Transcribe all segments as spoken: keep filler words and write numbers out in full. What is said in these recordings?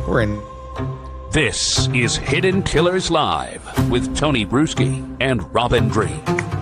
We're in. This is Hidden Killers Live with Tony Bruschi and Robin Dreeke.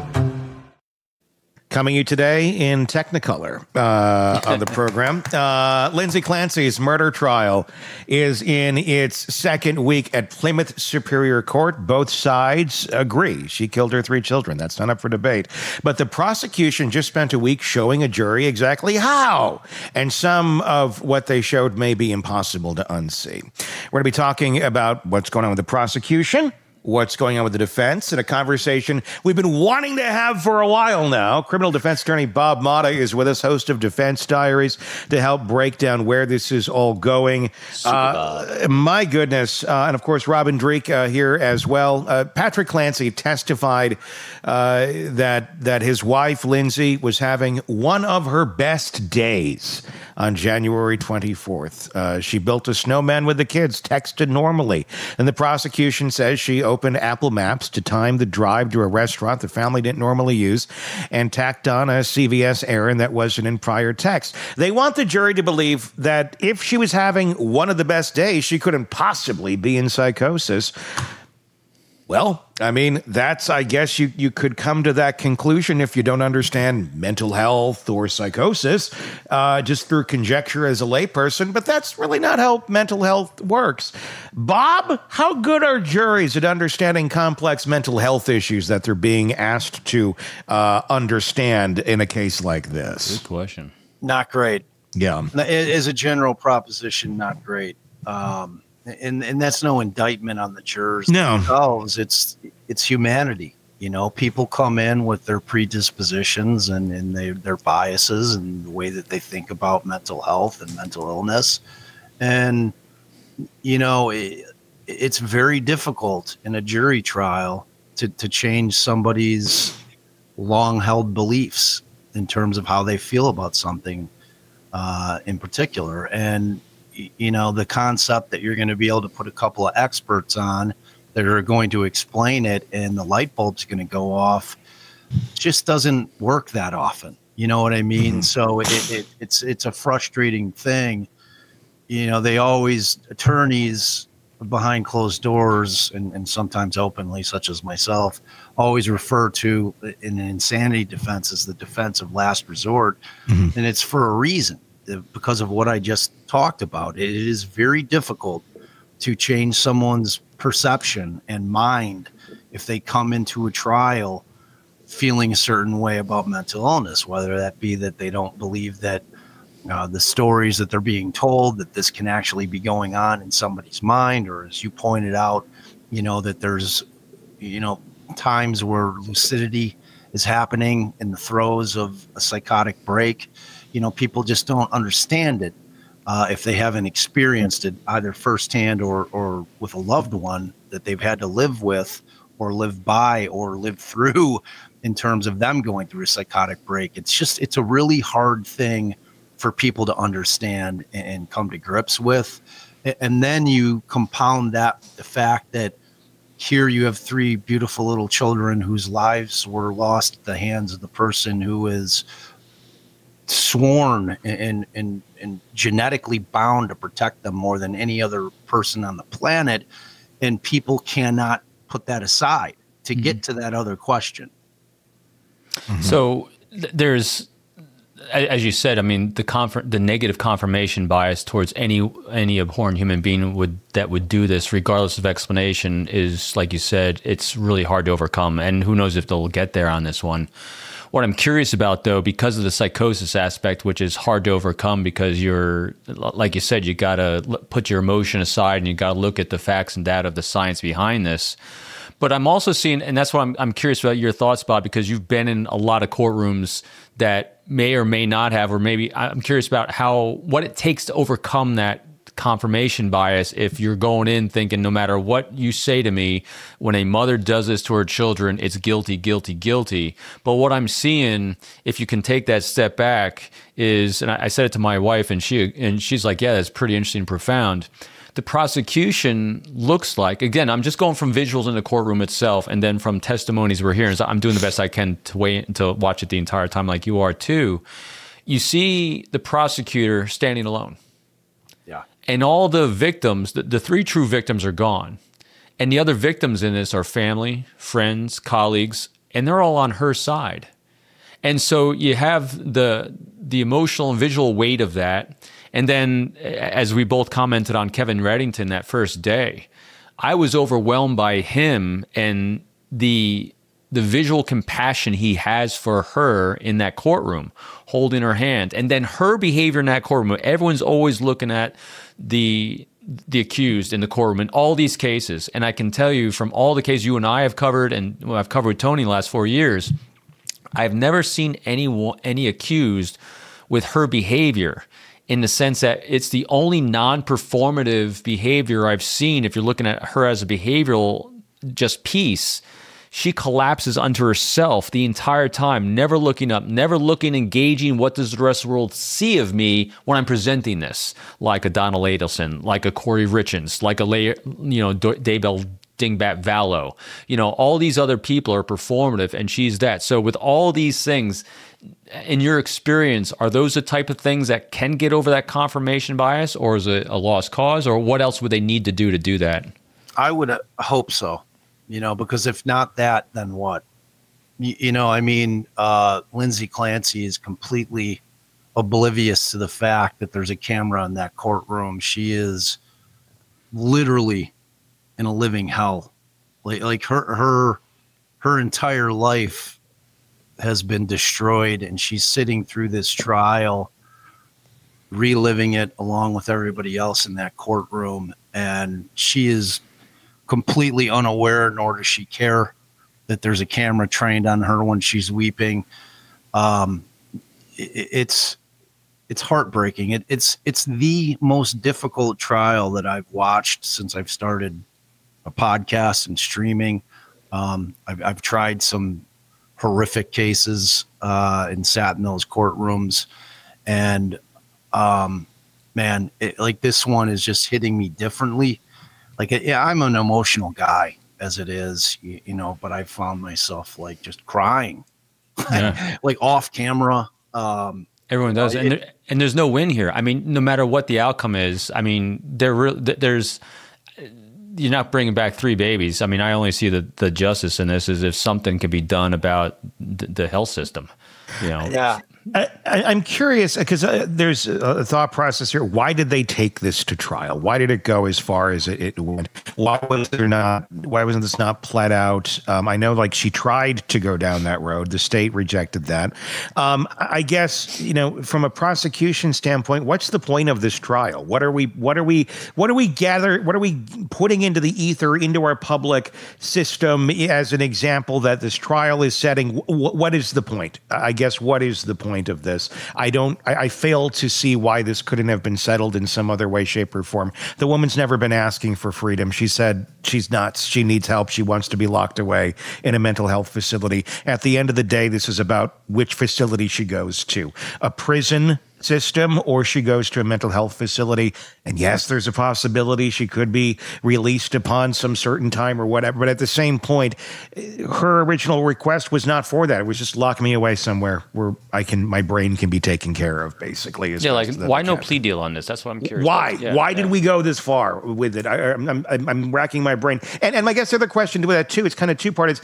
Coming you today in Technicolor uh, on the program. Uh, Lindsay Clancy's murder trial is in its second week at Plymouth Superior Court. Both sides agree she killed her three children. That's not up for debate. But the prosecution just spent a week showing a jury exactly how. And some of what they showed may be impossible to unsee. We're going to be talking about what's going on with the prosecution, what's going on with the defense, and a conversation we've been wanting to have for a while now. Criminal defense attorney Bob Motta is with us, host of Defense Diaries, to help break down where this is all going. Uh, my goodness. Uh, and, of course, Robin Dreeke uh, here as well. Uh, Patrick Clancy testified uh, that, that his wife, Lindsay, was having one of her best days on January twenty-fourth. Uh, she built a snowman with the kids, texted normally. And the prosecution says she opened Apple Maps to time the drive to a restaurant the family didn't normally use and tacked on a C V S errand that wasn't in prior text. They want the jury to believe that if she was having one of the best days, she couldn't possibly be in psychosis. Well, I mean, that's, I guess you, you could come to that conclusion if you don't understand mental health or psychosis, uh, just through conjecture as a layperson, but that's really not how mental health works. Bob, how good are juries at understanding complex mental health issues that they're being asked to uh, understand in a case like this? Good question. Not great. Yeah. As a general proposition, not great. Um, And and that's no indictment on the jurors no. themselves. It's it's humanity. You know, people come in with their predispositions and, and they, their biases and the way that they think about mental health and mental illness. And, you know, it, it's very difficult in a jury trial to, to change somebody's long-held beliefs in terms of how they feel about something uh, in particular. And you know, the concept that you're going to be able to put a couple of experts on that are going to explain it and the light bulb's going to go off just doesn't work that often. You know what I mean? Mm-hmm. So it, it, it's it's a frustrating thing. You know, they always, attorneys behind closed doors and, and sometimes openly, such as myself, always refer to in an insanity defense as the defense of last resort. Mm-hmm. And it's for a reason. Because of what I just talked about, it is very difficult to change someone's perception and mind if they come into a trial feeling a certain way about mental illness, whether that be that they don't believe that uh, the stories that they're being told, that this can actually be going on in somebody's mind, or as you pointed out, you know, that there's, you know, times where lucidity is happening in the throes of a psychotic break. You know, people just don't understand it uh, if they haven't experienced it either firsthand or, or with a loved one that they've had to live with or live by or live through in terms of them going through a psychotic break. It's just, it's a really hard thing for people to understand and, and come to grips with. And then you compound that, the fact that here you have three beautiful little children whose lives were lost at the hands of the person who is sworn and, and and genetically bound to protect them more than any other person on the planet, and people cannot put that aside to mm-hmm. get to that other question. Mm-hmm. So th- there's, as you said, I mean, the conf- the negative confirmation bias towards any any abhorrent human being would that would do this, regardless of explanation, is, like you said, it's really hard to overcome, and who knows if they'll get there on this one. What I'm curious about, though, because of the psychosis aspect, which is hard to overcome because you're, like you said, you got to put your emotion aside and you got to look at the facts and data of the science behind this. But I'm also seeing, and that's what I'm, I'm curious about your thoughts, Bob, because you've been in a lot of courtrooms that may or may not have, or maybe I'm curious about how, what it takes to overcome that confirmation bias if you're going in thinking no matter what you say to me, when a mother does this to her children, it's guilty, guilty, guilty. But what I'm seeing, if you can take that step back, is, and I said it to my wife, and she and she's like, yeah, that's pretty interesting and profound. The prosecution looks like, again, I'm just going from visuals in the courtroom itself, and then from testimonies we're hearing. So I'm doing the best I can to wait to watch it the entire time, like you are too. You see the prosecutor standing alone. Yeah. And all the victims, the, the three true victims are gone. And the other victims in this are family, friends, colleagues, and they're all on her side. And so you have the the emotional and visual weight of that. And then, as we both commented on Kevin Reddington that first day, I was overwhelmed by him and the the visual compassion he has for her in that courtroom, holding her hand. And then her behavior in that courtroom, everyone's always looking at the the accused in the courtroom in all these cases. And I can tell you from all the cases you and I have covered, and well, I've covered with Tony the last four years, I've never seen any any accused with her behavior, in the sense that it's the only non-performative behavior I've seen. If you're looking at her as a behavioral just piece, she collapses unto herself the entire time, never looking up, never looking, engaging. What does the rest of the world see of me when I'm presenting this? Like a Donald Adelson, like a Corey Richens, like a, you know, Daybell Dingbat Vallow. You know, all these other people are performative, and she's that. So with all these things, in your experience, are those the type of things that can get over that confirmation bias, or is it a lost cause, or what else would they need to do to do that? I would uh, hope so. You know, because if not that, then what? You, you know, I mean, uh, Lindsay Clancy is completely oblivious to the fact that there's a camera in that courtroom. She is literally in a living hell. Like, like her, her, her entire life has been destroyed, and she's sitting through this trial, reliving it along with everybody else in that courtroom, and she is completely unaware, nor does she care that there's a camera trained on her when she's weeping. Um, it, it's it's heartbreaking. It, it's it's the most difficult trial that I've watched since I've started a podcast and streaming. Um, I've, I've tried some horrific cases uh, and sat in those courtrooms, and um, man, it, like this one is just hitting me differently. Like, yeah, I'm an emotional guy as it is, you, you know, but I found myself like just crying, yeah. like off camera. Um, Everyone does. Uh, and, there, and there's no win here. I mean, no matter what the outcome is, I mean, there re- there's, you're not bringing back three babies. I mean, I only see the, the justice in this is if something can be done about the, the health system, you know? Yeah. I, I, I'm curious because uh, there's a thought process here. Why did they take this to trial? Why did it go as far as it, it went? Why was there not? Why wasn't this not pled out? Um, I know, like she tried to go down that road. The state rejected that. Um, I guess you know, from a prosecution standpoint, what's the point of this trial? What are we? What are we? What are we gather? What are we putting into the ether, into our public system as an example that this trial is setting? W- what is the point? I guess what is the point of this? I don't, I, I fail to see why this couldn't have been settled in some other way, shape, or form. The woman's never been asking for freedom. She said she's nuts. She needs help. She wants to be locked away in a mental health facility. At the end of the day, this is about which facility she goes to. A prison system, or she goes to a mental health facility. And yes, there's a possibility she could be released upon some certain time or whatever. But at the same point, her original request was not for that. It was just lock me away somewhere where I can, my brain can be taken care of, basically. Yeah, like why no plea deal on this? That's what I'm curious. Why? Yeah, why yeah. did we go this far with it? I, I'm, I'm, I'm racking my brain. And, and I guess the other question to that too, it's kind of two part is,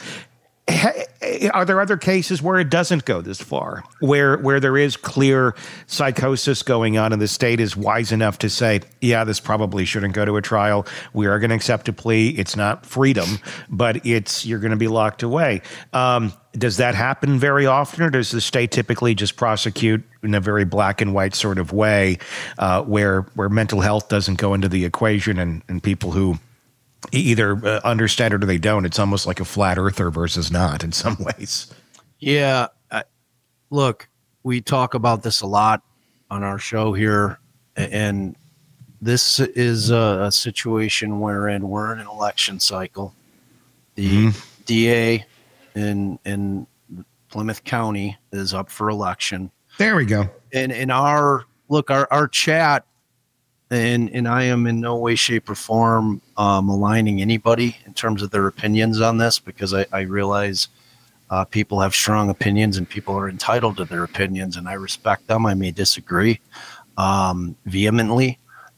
are there other cases where it doesn't go this far, where where there is clear psychosis going on and the state is wise enough to say, yeah, this probably shouldn't go to a trial. We are going to accept a plea. It's not freedom, but it's you're going to be locked away. Um, does that happen very often, or does the state typically just prosecute in a very black and white sort of way, uh, where where mental health doesn't go into the equation, and, and people who either uh, understand it or they don't? It's almost like a flat earther versus not in some ways. Yeah. Uh, look, we talk about this a lot on our show here, and this is a, a situation wherein we're in an election cycle. The mm-hmm. D A in in Plymouth County is up for election. There we go. And in our look, our, our chat, And and I am in no way, shape, or form um, aligning anybody in terms of their opinions on this, because I, I realize uh, people have strong opinions and people are entitled to their opinions, and I respect them. I may disagree um, vehemently,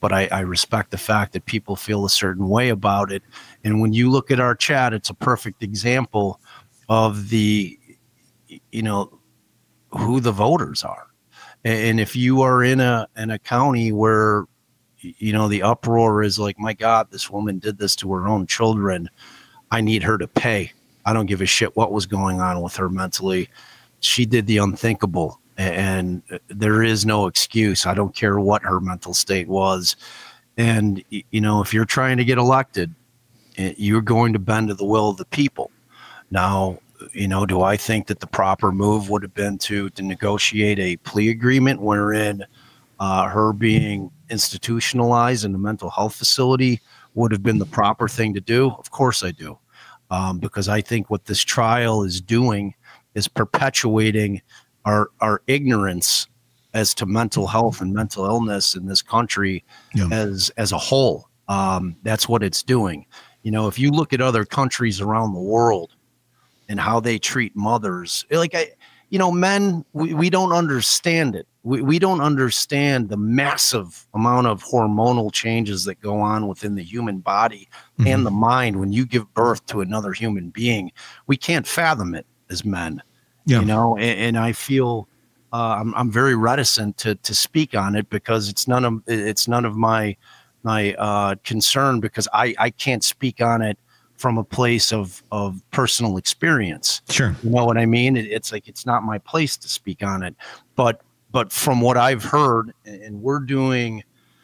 but I, I respect the fact that people feel a certain way about it. And when you look at our chat, it's a perfect example of the, you know, who the voters are. And if you are in a in a county where, you know, the uproar is like, my God, this woman did this to her own children, I need her to pay. I don't give a shit what was going on with her mentally. She did the unthinkable, and there is no excuse. I don't care what her mental state was. And, you know, if you're trying to get elected, you're going to bend to the will of the people. Now, you know, do I think that the proper move would have been to, to negotiate a plea agreement wherein uh, her being institutionalized in a mental health facility would have been the proper thing to do? Of course I do. Um, because I think what this trial is doing is perpetuating our, our ignorance as to mental health and mental illness in this country yeah. as, as a whole. Um, that's what it's doing. You know, if you look at other countries around the world, and how they treat mothers, like, I, you know, men, we, we don't understand it. We, we don't understand the massive amount of hormonal changes that go on within the human body mm-hmm. and the mind when you give birth to another human being. We can't fathom it as men, yeah. you know, and, and I feel uh, I'm, I'm very reticent to to speak on it because it's none of it's none of my my uh, concern, because I, I can't speak on it from a place of, of personal experience. Sure. You know what I mean? It, it's like, it's not my place to speak on it, but, but from what I've heard, and we're doing,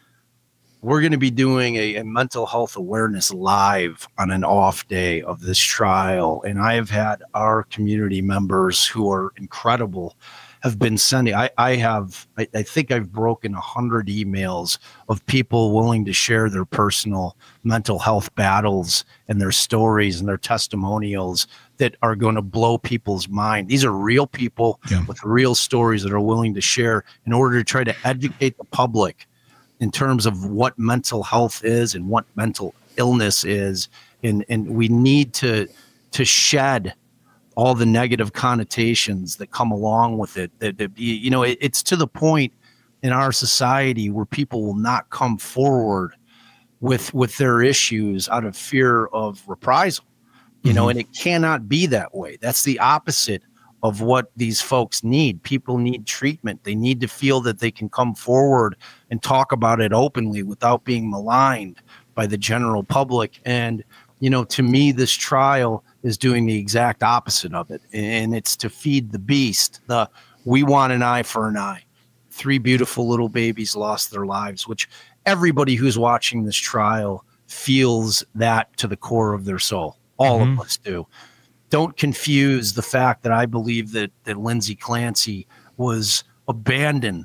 we're going to be doing a, a mental health awareness live on an off day of this trial. And I have had our community members who are incredible have been sending, I, I have, I, I think I've broken a hundred emails of people willing to share their personal mental health battles and their stories and their testimonials that are going to blow people's mind. These are real people yeah. with real stories that are willing to share in order to try to educate the public in terms of what mental health is and what mental illness is. And, and we need to, to shed all the negative connotations that come along with it. That, that you know, it, it's to the point in our society where people will not come forward with with their issues out of fear of reprisal. You mm-hmm. know, and it cannot be that way. That's the opposite of what these folks need. People need treatment. They need to feel that they can come forward and talk about it openly without being maligned by the general public. And, you know, to me, this trial is doing the exact opposite of it. And it's to feed the beast. The we want an eye for an eye. Three beautiful little babies lost their lives, which everybody who's watching this trial feels that to the core of their soul. All mm-hmm. of us do. Don't confuse the fact that I believe that, that Lindsay Clancy was abandoned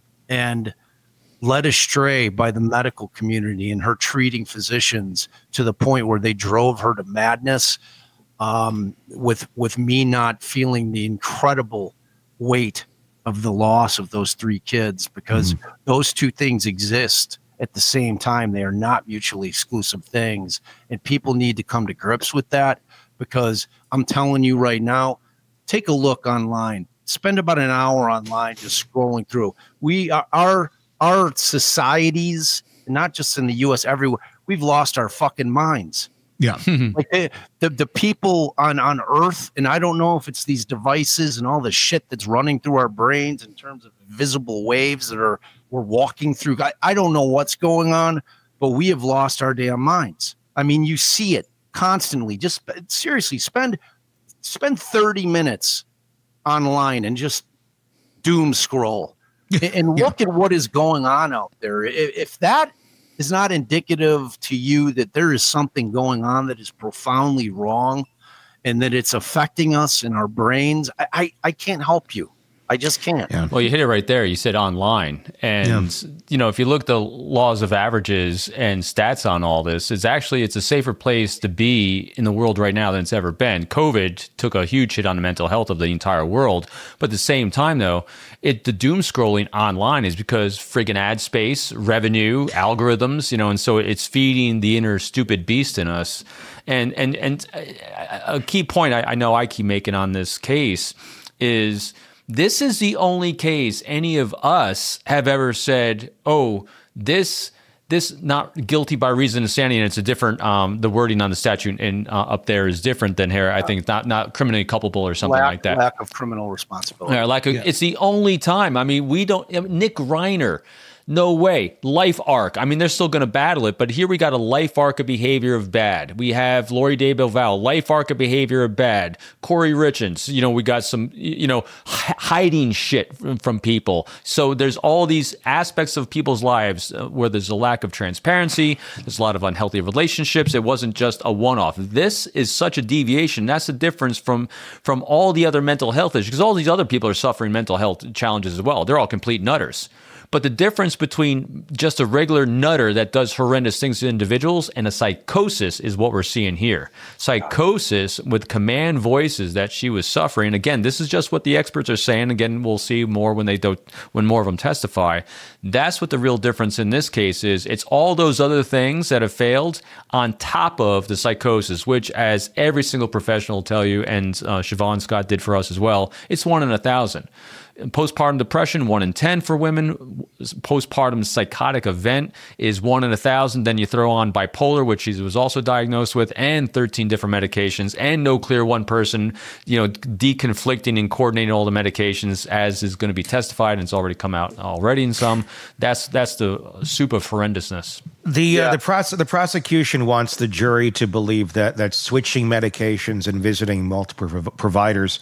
and led astray by the medical community and her treating physicians to the point where they drove her to madness. Um, with with me not feeling the incredible weight of the loss of those three kids, because mm. those two things exist at the same time. They are not mutually exclusive things, and people need to come to grips with that, because I'm telling you right now, take a look online. Spend about an hour online just scrolling through. We are, our our societies, not just in the U S, everywhere, we've lost our fucking minds. Yeah. Like the, the the people on, on Earth, and I don't know if it's these devices and all the shit that's running through our brains in terms of visible waves that are we're walking through. I, I don't know what's going on, but we have lost our damn minds. I mean, you see it constantly. Just seriously, spend spend thirty minutes online and just doom scroll and, and look yeah. at what is going on out there. If, if that is not indicative to you that there is something going on that is profoundly wrong and that it's affecting us in our brains, I, I, I can't help you. I just can't. Yeah. Well, you hit it right there. You said online. And, yeah. you know, if you look at the laws of averages and stats on all this, it's actually, it's a safer place to be in the world right now than it's ever been. COVID took a huge hit on the mental health of the entire world. But at the same time, though, it the doom scrolling online is because friggin' ad space, revenue, algorithms, you know, and so it's feeding the inner stupid beast in us. And, and, and a key point I, I know I keep making on this case is, this is the only case any of us have ever said, oh, this this not guilty by reason of insanity, and it's a different, um, the wording on the statute and uh, up there is different than here. I think it's not, not criminally culpable or something lack, like that. Lack of criminal responsibility. Yeah, like a, yeah. It's the only time. I mean, we don't, I mean, Nick Reiner, no way. Life arc. I mean, they're still going to battle it, but here we got a life arc of behavior of bad. We have Lori Day Belval, life arc of behavior of bad. Corey Richards, you know, we got some, you know, h- hiding shit from, from people. So there's all these aspects of people's lives uh, where there's a lack of transparency. There's a lot of unhealthy relationships. It wasn't just a one-off. This is such a deviation. That's the difference from, from all the other mental health issues, because all these other people are suffering mental health challenges as well. They're all complete nutters. But the difference between just a regular nutter that does horrendous things to individuals and a psychosis is what we're seeing here. Psychosis with command voices that she was suffering. Again, this is just what the experts are saying. Again, we'll see more when they do, when more of them testify. That's what the real difference in this case is. It's all those other things that have failed on top of the psychosis, which, as every single professional will tell you, and uh, Siobhan Scott did for us as well, it's one in a thousand. Postpartum depression, one in ten for women. Postpartum psychotic event is one in a thousand. Then you throw on bipolar, which he was also diagnosed with, and thirteen different medications, and no clear one person, you know, deconflicting and coordinating all the medications, as is going to be testified, and it's already come out already in some. That's that's the soup of horrendousness. The yeah. uh, the, prose- the prosecution wants the jury to believe that that switching medications and visiting multiple prov- providers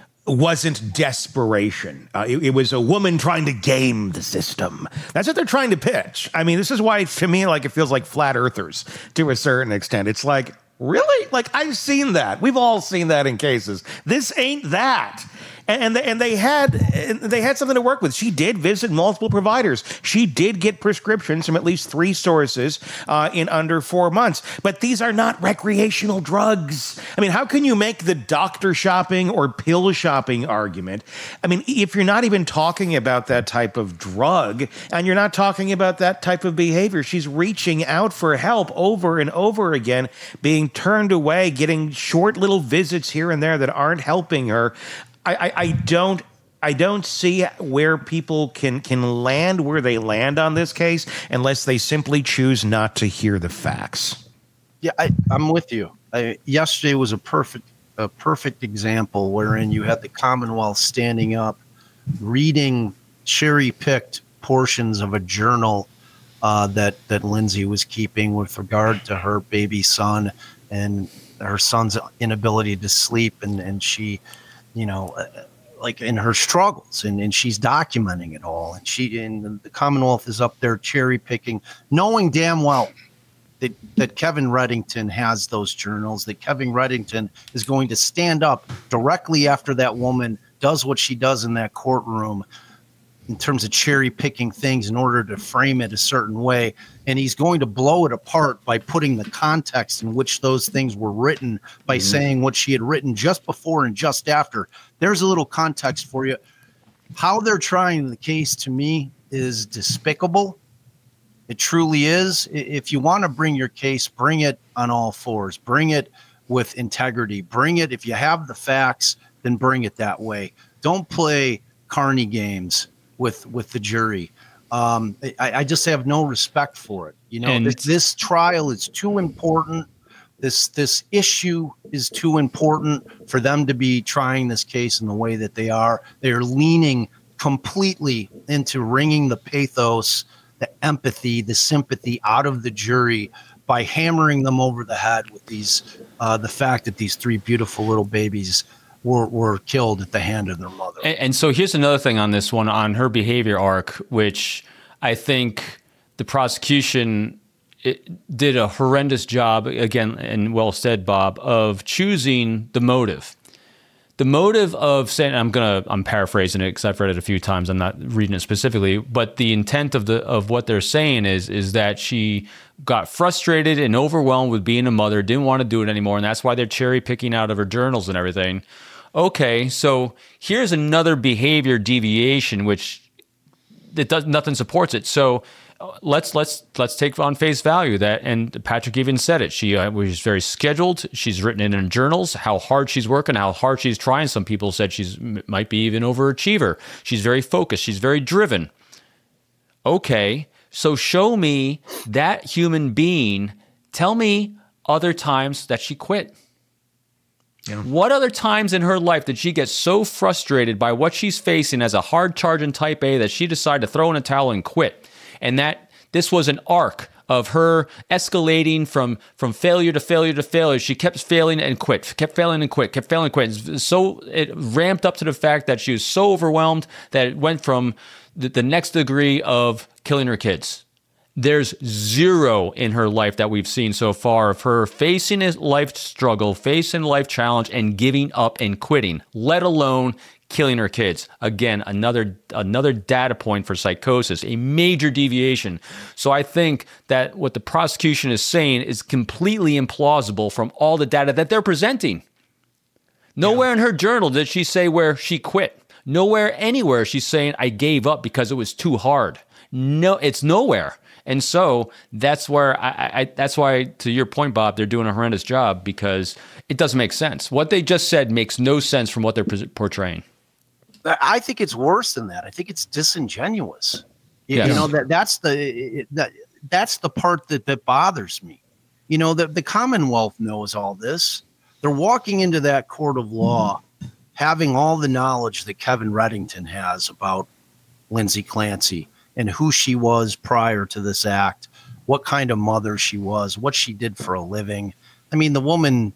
wasn't desperation. Uh, it, it was a woman trying to game the system. That's what they're trying to pitch. I mean, this is why, to me, like, it feels like flat earthers to a certain extent. It's like, really? Like, I've seen that. We've all seen that in cases. This ain't that. And they, and they had they had something to work with. She did visit multiple providers. She did get prescriptions from at least three sources uh, in under four months. But these are not recreational drugs. I mean, how can you make the doctor shopping or pill shopping argument? I mean, if you're not even talking about that type of drug and you're not talking about that type of behavior, she's reaching out for help over and over again, being turned away, getting short little visits here and there that aren't helping her. I, I, I don't I don't see where people can can land where they land on this case unless they simply choose not to hear the facts. Yeah, I, I'm with you. I, yesterday was a perfect a perfect example wherein you had the Commonwealth standing up, reading cherry-picked portions of a journal uh, that that Lindsay was keeping with regard to her baby son and her son's inability to sleep, and and she. you know, uh, like in her struggles, and, and she's documenting it all. And she, and the Commonwealth is up there cherry picking, knowing damn well that, that Kevin Reddington has those journals, that Kevin Reddington is going to stand up directly after that woman does what she does in that courtroom in terms of cherry picking things in order to frame it a certain way. And he's going to blow it apart by putting the context in which those things were written, by mm-hmm. saying what she had written just before and just after. There's a little context for you. How they're trying the case, to me, is despicable. It truly is. If you want to bring your case, bring it on all fours. Bring it with integrity. Bring it. If you have the facts, then bring it that way. Don't play carny games with with the jury. Um, I, I just have no respect for it. You know, And- this, this trial is too important. This this issue is too important for them to be trying this case in the way that they are. They're leaning completely into wringing the pathos, the empathy, the sympathy out of the jury by hammering them over the head with these uh, the fact that these three beautiful little babies were were killed at the hand of their mother. And, and so here's another thing on this one, on her behavior arc, which I think the prosecution it did a horrendous job, again, and well said, Bob, of choosing the motive. The motive of saying, I'm gonna, I'm paraphrasing it because I've read it a few times. I'm not reading it specifically, but the intent of the of what they're saying is is that she got frustrated and overwhelmed with being a mother, didn't want to do it anymore, and that's why they're cherry picking out of her journals and everything. Okay, so here's another behavior deviation, which it does nothing supports it. So let's let's let's take on face value that, and Patrick even said it. She uh, was very scheduled. She's written it in journals how hard she's working, how hard she's trying. Some people said she's might be even overachiever. She's very focused. She's very driven. Okay, So show me that human being. Tell me other times that she quit. Yeah. What other times in her life did she get so frustrated by what she's facing as a hard charging type A that she decided to throw in a towel and quit? And that this was an arc of her escalating from, from failure to failure to failure. She kept failing and quit, kept failing and quit, kept failing and quit. So it ramped up to the fact that she was so overwhelmed that it went from the, the next degree of killing her kids. There's zero in her life that we've seen so far of her facing a life struggle, facing a life challenge, and giving up and quitting, let alone killing her kids. Again, another another data point for psychosis, a major deviation. So I think that what the prosecution is saying is completely implausible from all the data that they're presenting. Nowhere yeah. in her journal did she say where she quit. Nowhere anywhere she's saying, I gave up because it was too hard. No, it's nowhere. And so that's where I, I, that's why, to your point, Bob, they're doing a horrendous job because it doesn't make sense. What they just said makes no sense from what they're portraying. I think it's worse than that. I think it's disingenuous. You, yes. you know, that that's the that that's the part that, that bothers me. You know, the, the Commonwealth knows all this. They're walking into that court of law, mm-hmm. having all the knowledge that Kevin Reddington has about Lindsay Clancy and who she was prior to this act, what kind of mother she was, what she did for a living. I mean, the woman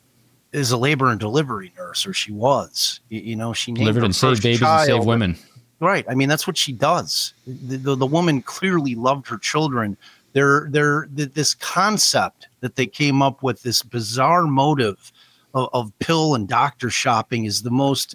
is a labor and delivery nurse, or she was. You, you know, she delivered and saved babies child. and saved women. Right. I mean, that's what she does. The, the, the woman clearly loved her children. They're, they're, this concept that they came up with, this bizarre motive of, of pill and doctor shopping, is the most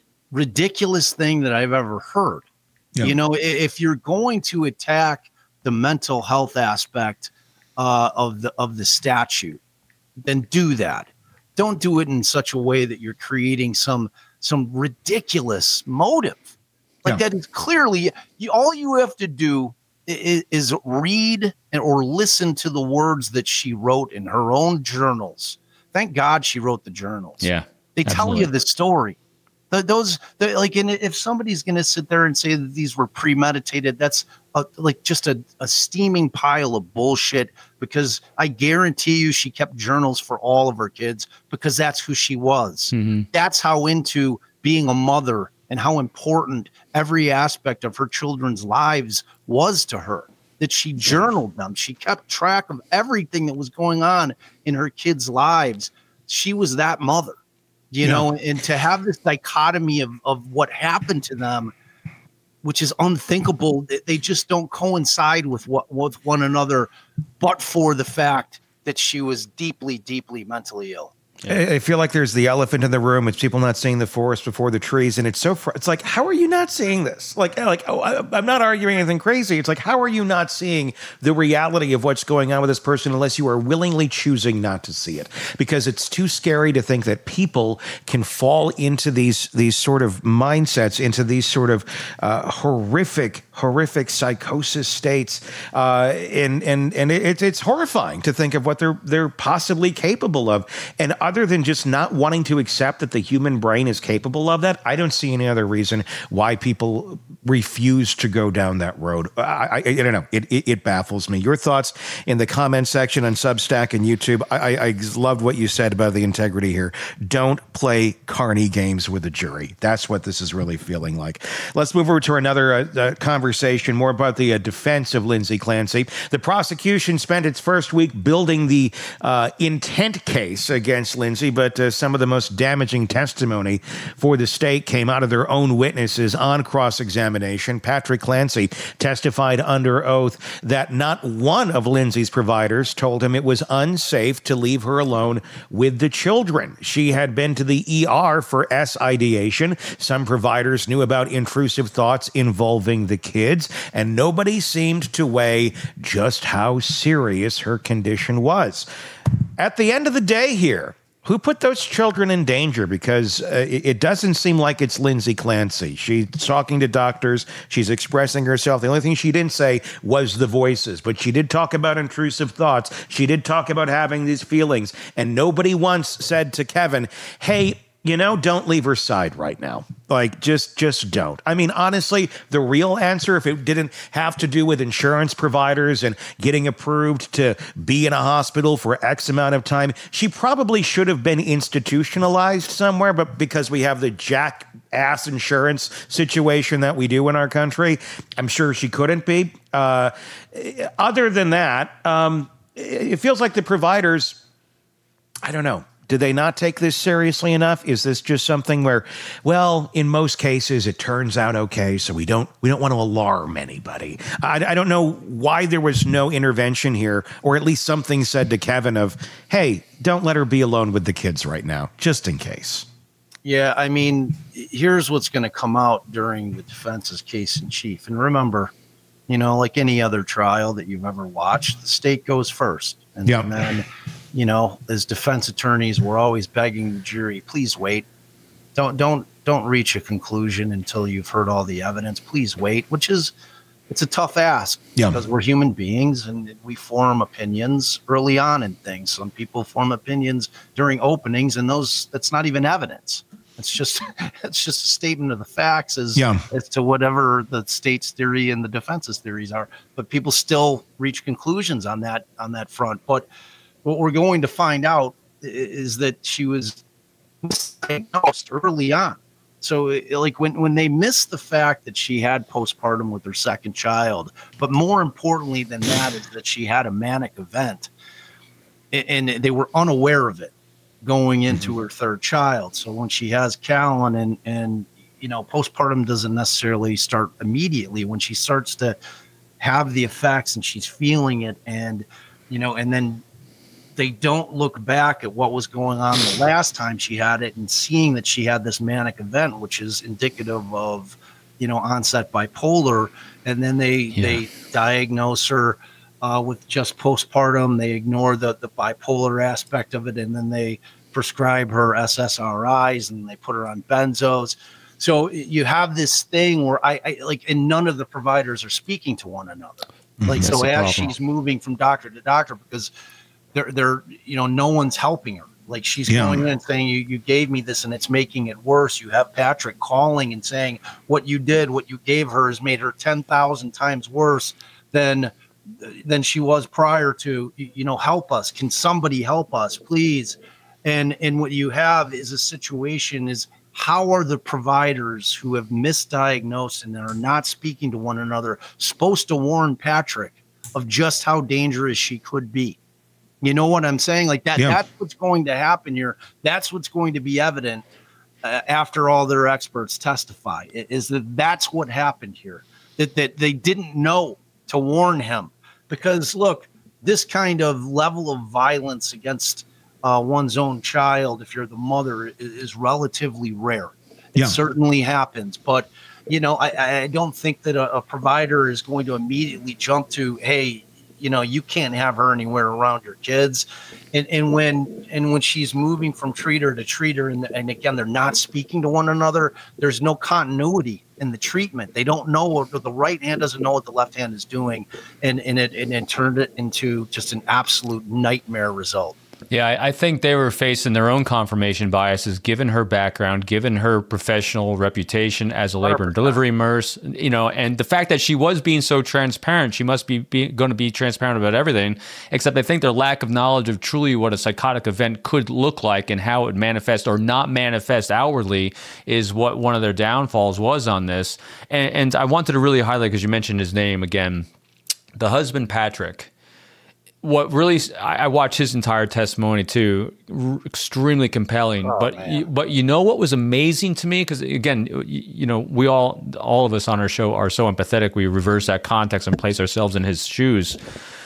ridiculous thing that I've ever heard. Yeah. You know, if you're going to attack the mental health aspect uh, of the of the statute, then do that. Don't do it in such a way that you're creating some some ridiculous motive. Like yeah. that is clearly you, all you have to do is, is read or listen to the words that she wrote in her own journals. Thank God she wrote the journals. Yeah, they absolutely. tell you the story. The, those the, like, and if somebody's going to sit there and say that these were premeditated, that's a, like just a, a steaming pile of bullshit. Because I guarantee you, she kept journals for all of her kids because that's who she was. Mm-hmm. That's how into being a mother and how important every aspect of her children's lives was to her. That she journaled them. She kept track of everything that was going on in her kids' lives. She was that mother. You yeah. know, and to have this dichotomy of, of what happened to them, which is unthinkable, they just don't coincide with what with one another, but for the fact that she was deeply, deeply mentally ill. Yeah. I feel like there's the elephant in the room. It's people not seeing the forest before the trees, and it's so. Fr- it's like, how are you not seeing this? Like, like, oh, I, I'm not arguing anything crazy. It's like, how are you not seeing the reality of what's going on with this person unless you are willingly choosing not to see it? Because it's too scary to think that people can fall into these these sort of mindsets, into these sort of uh, horrific, horrific psychosis states, uh, and and and it, it's horrifying to think of what they're they're possibly capable of, and. Other than just not wanting to accept that the human brain is capable of that, I don't see any other reason why people refuse to go down that road. I, I, I don't know. It, it, it baffles me. Your thoughts in the comment section on Substack and YouTube. I, I loved what you said about the integrity here. Don't play carny games with the jury. That's what this is really feeling like. Let's move over to another uh, uh, conversation, more about the uh, defense of Lindsay Clancy. The prosecution spent its first week building the uh, intent case against Lindsay, but uh, some of the most damaging testimony for the state came out of their own witnesses on cross-examination. Patrick Clancy testified under oath that not one of Lindsay's providers told him it was unsafe to leave her alone with the children. She had been to the E R for S ideation. Some providers knew about intrusive thoughts involving the kids, and nobody seemed to weigh just how serious her condition was. At the end of the day here, who put those children in danger? Because uh, it doesn't seem like it's Lindsay Clancy. She's talking to doctors. She's expressing herself. The only thing she didn't say was the voices, but she did talk about intrusive thoughts. She did talk about having these feelings. And nobody once said to Kevin, hey, you know, don't leave her side right now. Like, just just don't. I mean, honestly, the real answer, if it didn't have to do with insurance providers and getting approved to be in a hospital for X amount of time, she probably should have been institutionalized somewhere. But because we have the jackass insurance situation that we do in our country, I'm sure she couldn't be. Uh, other than that, um, it feels like the providers, I don't know. Do they not take this seriously enough? Is this just something where, well, in most cases it turns out okay, so we don't we don't want to alarm anybody? I, I don't know why there was no intervention here, or at least something said to Kevin of, hey, don't let her be alone with the kids right now, just in case. Yeah, I mean, here's what's going to come out during the defense's case in chief. And remember, you know, like any other trial that you've ever watched, the state goes first. And, yep. and then, you know, as defense attorneys, we're always begging the jury, please wait. Don't don't don't reach a conclusion until you've heard all the evidence. Please wait, which is it's a tough ask yeah. because we're human beings and we form opinions early on in things. Some people form opinions during openings, and those that's not even evidence. It's just it's just a statement of the facts as, yeah. as to whatever the state's theory and the defense's theories are. But people still reach conclusions on that on that front. But what we're going to find out is that she was diagnosed early on. So like when, when they missed the fact that she had postpartum with her second child, but more importantly than that is that she had a manic event and they were unaware of it going into mm-hmm. her third child. So when she has Callan and, and, you know, postpartum doesn't necessarily start immediately. When she starts to have the effects and she's feeling it and, you know, and then they don't look back at what was going on the last time she had it and seeing that she had this manic event, which is indicative of, you know, onset bipolar. And then they, yeah. they diagnose her uh, with just postpartum. They ignore the, the bipolar aspect of it. And then they prescribe her S S R Is and they put her on benzos. So you have this thing where I, I like, and none of the providers are speaking to one another. Like, mm-hmm. so as she's moving from doctor to doctor, because They're, they're, you know, no one's helping her. Like she's yeah. going in and saying, you, you gave me this and it's making it worse. You have Patrick calling and saying what you did, what you gave her has made her ten thousand times worse than, than she was prior to, you know, help us. Can somebody help us, please? And, and what you have is a situation is how are the providers who have misdiagnosed and are not speaking to one another supposed to warn Patrick of just how dangerous she could be? You know what I'm saying? Like that, yeah. that's what's going to happen here. That's what's going to be evident uh, after all their experts testify is that that's what happened here, that, that they didn't know to warn him because look, this kind of level of violence against uh, one's own child, if you're the mother, is, is relatively rare. It yeah. certainly happens, but you know, I, I don't think that a, a provider is going to immediately jump to, hey, you know, you can't have her anywhere around your kids. And, and when and when she's moving from treater to treater, and, and again, they're not speaking to one another, there's no continuity in the treatment. They don't know what the right hand doesn't know what the left hand is doing. And, and, it, and it turned it into just an absolute nightmare result. Yeah, I think they were facing their own confirmation biases, given her background, given her professional reputation as a labor and delivery nurse, you know, and the fact that she was being so transparent. She must be, be going to be transparent about everything, except I think their lack of knowledge of truly what a psychotic event could look like and how it manifests or not manifest outwardly is what one of their downfalls was on this. And, and I wanted to really highlight, because you mentioned his name again, the husband, Patrick. What really, I, I watched his entire testimony too, r- extremely compelling. Oh, but you, but you know what was amazing to me? Because again, you, you know, we all, all of us on our show are so empathetic. We reverse that context and place ourselves in his shoes.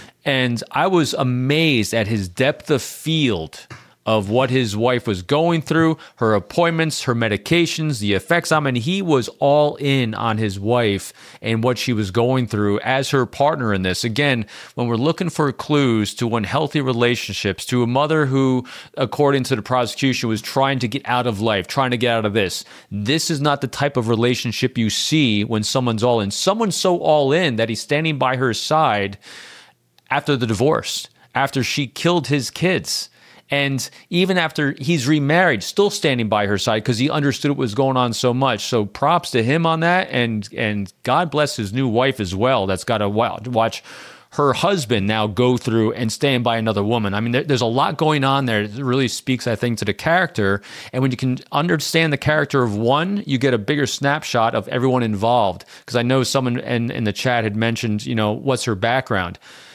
And I was amazed at his depth of field of what his wife was going through, her appointments, her medications, the effects. I mean, he was all in on his wife and what she was going through as her partner in this. Again, when we're looking for clues to unhealthy relationships, to a mother who, according to the prosecution, was trying to get out of life, trying to get out of this, this is not the type of relationship you see when someone's all in. Someone's so all in that he's standing by her side after the divorce, after she killed his kids. And even after he's remarried, still standing by her side because he understood what was going on so much. So props to him on that. And and God bless his new wife as well. That's got to watch her husband now go through and stand by another woman. I mean, there, there's a lot going on there. It really speaks, I think, to the character. And when you can understand the character of one, you get a bigger snapshot of everyone involved. Because I know someone in, in the chat had mentioned, you know, what's her background?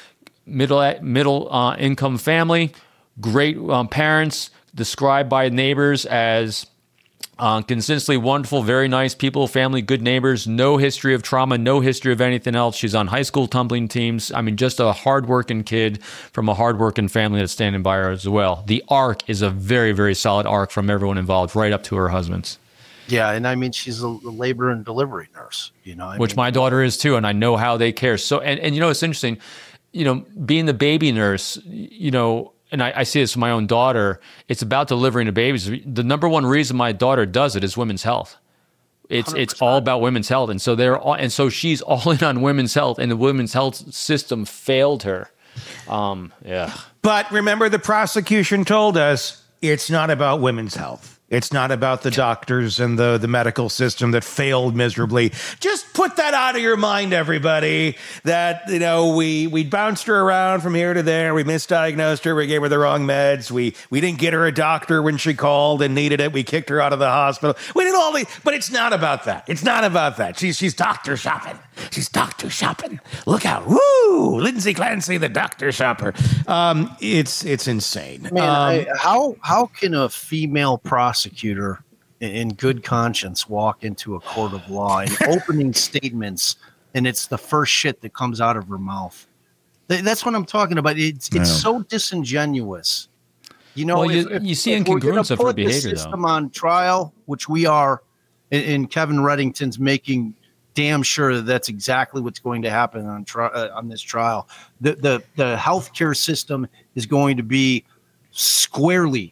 Middle middle uh, income family, great um, parents, described by neighbors as Uh, consistently wonderful, very nice people, family, good neighbors, no history of trauma, no history of anything else. She's on high school tumbling teams. I mean, just a hardworking kid from a hardworking family that's standing by her as well. The arc is a very, very solid arc from everyone involved, right up to her husband's. Yeah, and I mean, she's a labor and delivery nurse, you know. I Which mean, my daughter is too, and I know how they care. So, and, and you know, it's interesting, you know, being the baby nurse, you know, and I, I see this with my own daughter, it's about delivering the babies. The number one reason my daughter does it is women's health. It's one hundred percent. It's all about women's health. And so they're all, and so she's all in on women's health, and the women's health system failed her. Um, yeah. But remember, the prosecution told us it's not about women's health. It's not about the doctors and the, the medical system that failed miserably. Just put that out of your mind, everybody, that, you know, we, we bounced her around from here to there. We misdiagnosed her. We gave her the wrong meds. We, we didn't get her a doctor when she called and needed it. We kicked her out of the hospital. We did all the, but it's not about that. It's not about that. She's, she's doctor shopping. She's doctor shopping. Look out. Woo! Lindsay Clancy, the doctor shopper. Um, it's, it's insane. Man, um, I, how, how can a female prosecutor in good conscience walk into a court of law and opening statements, and it's the first shit that comes out of her mouth? That's what I'm talking about. It's it's so disingenuous. You know, well, you, if, you see if incongruence of her put behavior, the system though. on trial, which we are, and, and Kevin Reddington's making damn sure that that's exactly what's going to happen on tri- uh, on this trial. The the the healthcare system is going to be squarely.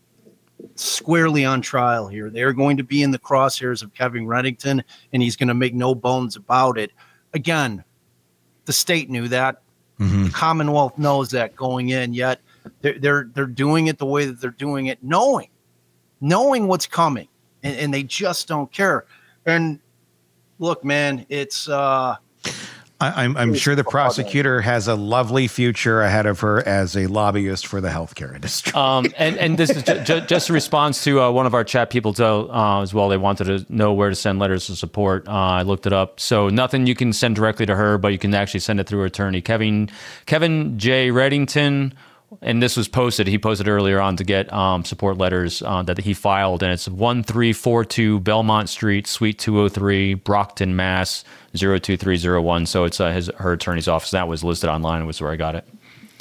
squarely on trial here. They're going to be in the crosshairs of Kevin Reddington, and he's going to make no bones about it. Again, the state knew that. Mm-hmm. The Commonwealth knows that going in, yet they're, they're, they're doing it the way that they're doing it, knowing, knowing what's coming, and, and they just don't care. And look, man, it's, uh, I, I'm, I'm sure the prosecutor has a lovely future ahead of her as a lobbyist for the healthcare industry. Um, and, and this is ju- ju- just a response to uh, one of our chat people tell, uh, as well. They wanted to know where to send letters of support. Uh, I looked it up. So nothing you can send directly to her, but you can actually send it through her attorney, Kevin Kevin J. Reddington. And this was posted. He posted earlier on to get um, support letters uh, that he filed. And it's one three four two Belmont Street, Suite two oh three, Brockton, Mass. zero two three zero one. So it's uh, his her attorney's office. That was listed online. It was where I got it.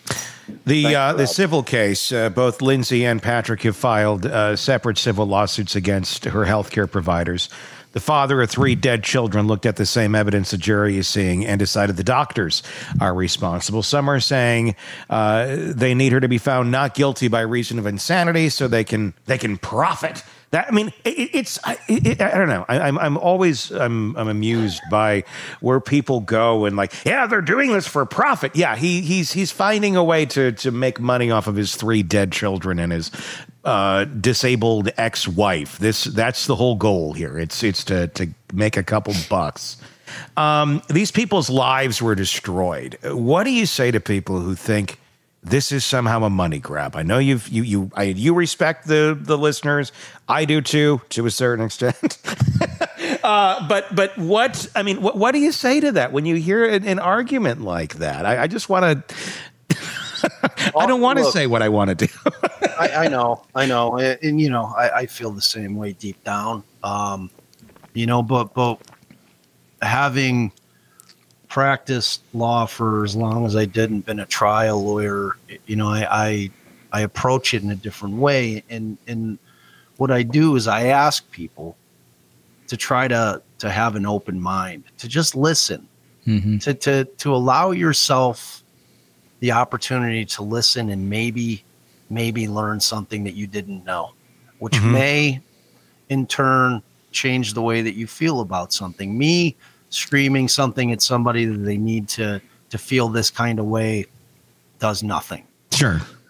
The uh, the civil case, uh, both Lindsay and Patrick have filed uh, separate civil lawsuits against her healthcare providers. The father of three dead children looked at the same evidence the jury is seeing and decided the doctors are responsible. Some are saying uh, they need her to be found not guilty by reason of insanity so they can they can profit. That, I mean, it, it's, it, I don't know. I, I'm, I'm always, I'm, I'm amused by where people go and like, yeah, they're doing this for profit. Yeah, he, he's, he's finding a way to, to make money off of his three dead children and his uh, disabled ex-wife. This, that's the whole goal here. It's, it's to, to make a couple bucks. Um, these people's lives were destroyed. What do you say to people who think this is somehow a money grab? I know you've you you I, you respect the the listeners. I do too, to a certain extent. uh, but but what I mean, what, what do you say to that when you hear an, an argument like that? I, I just want to. I don't want to say what I want to do. I, I know, I know, and, and you know, I, I feel the same way deep down. Um, you know, but but having practiced law for as long as I did and been a trial lawyer, you know, I, I I approach it in a different way. And and what I do is I ask people to try to to have an open mind, to just listen, mm-hmm. to to to allow yourself the opportunity to listen and maybe maybe learn something that you didn't know, which mm-hmm. may in turn change the way that you feel about something. Me screaming something at somebody that they need to to feel this kind of way does nothing. Sure.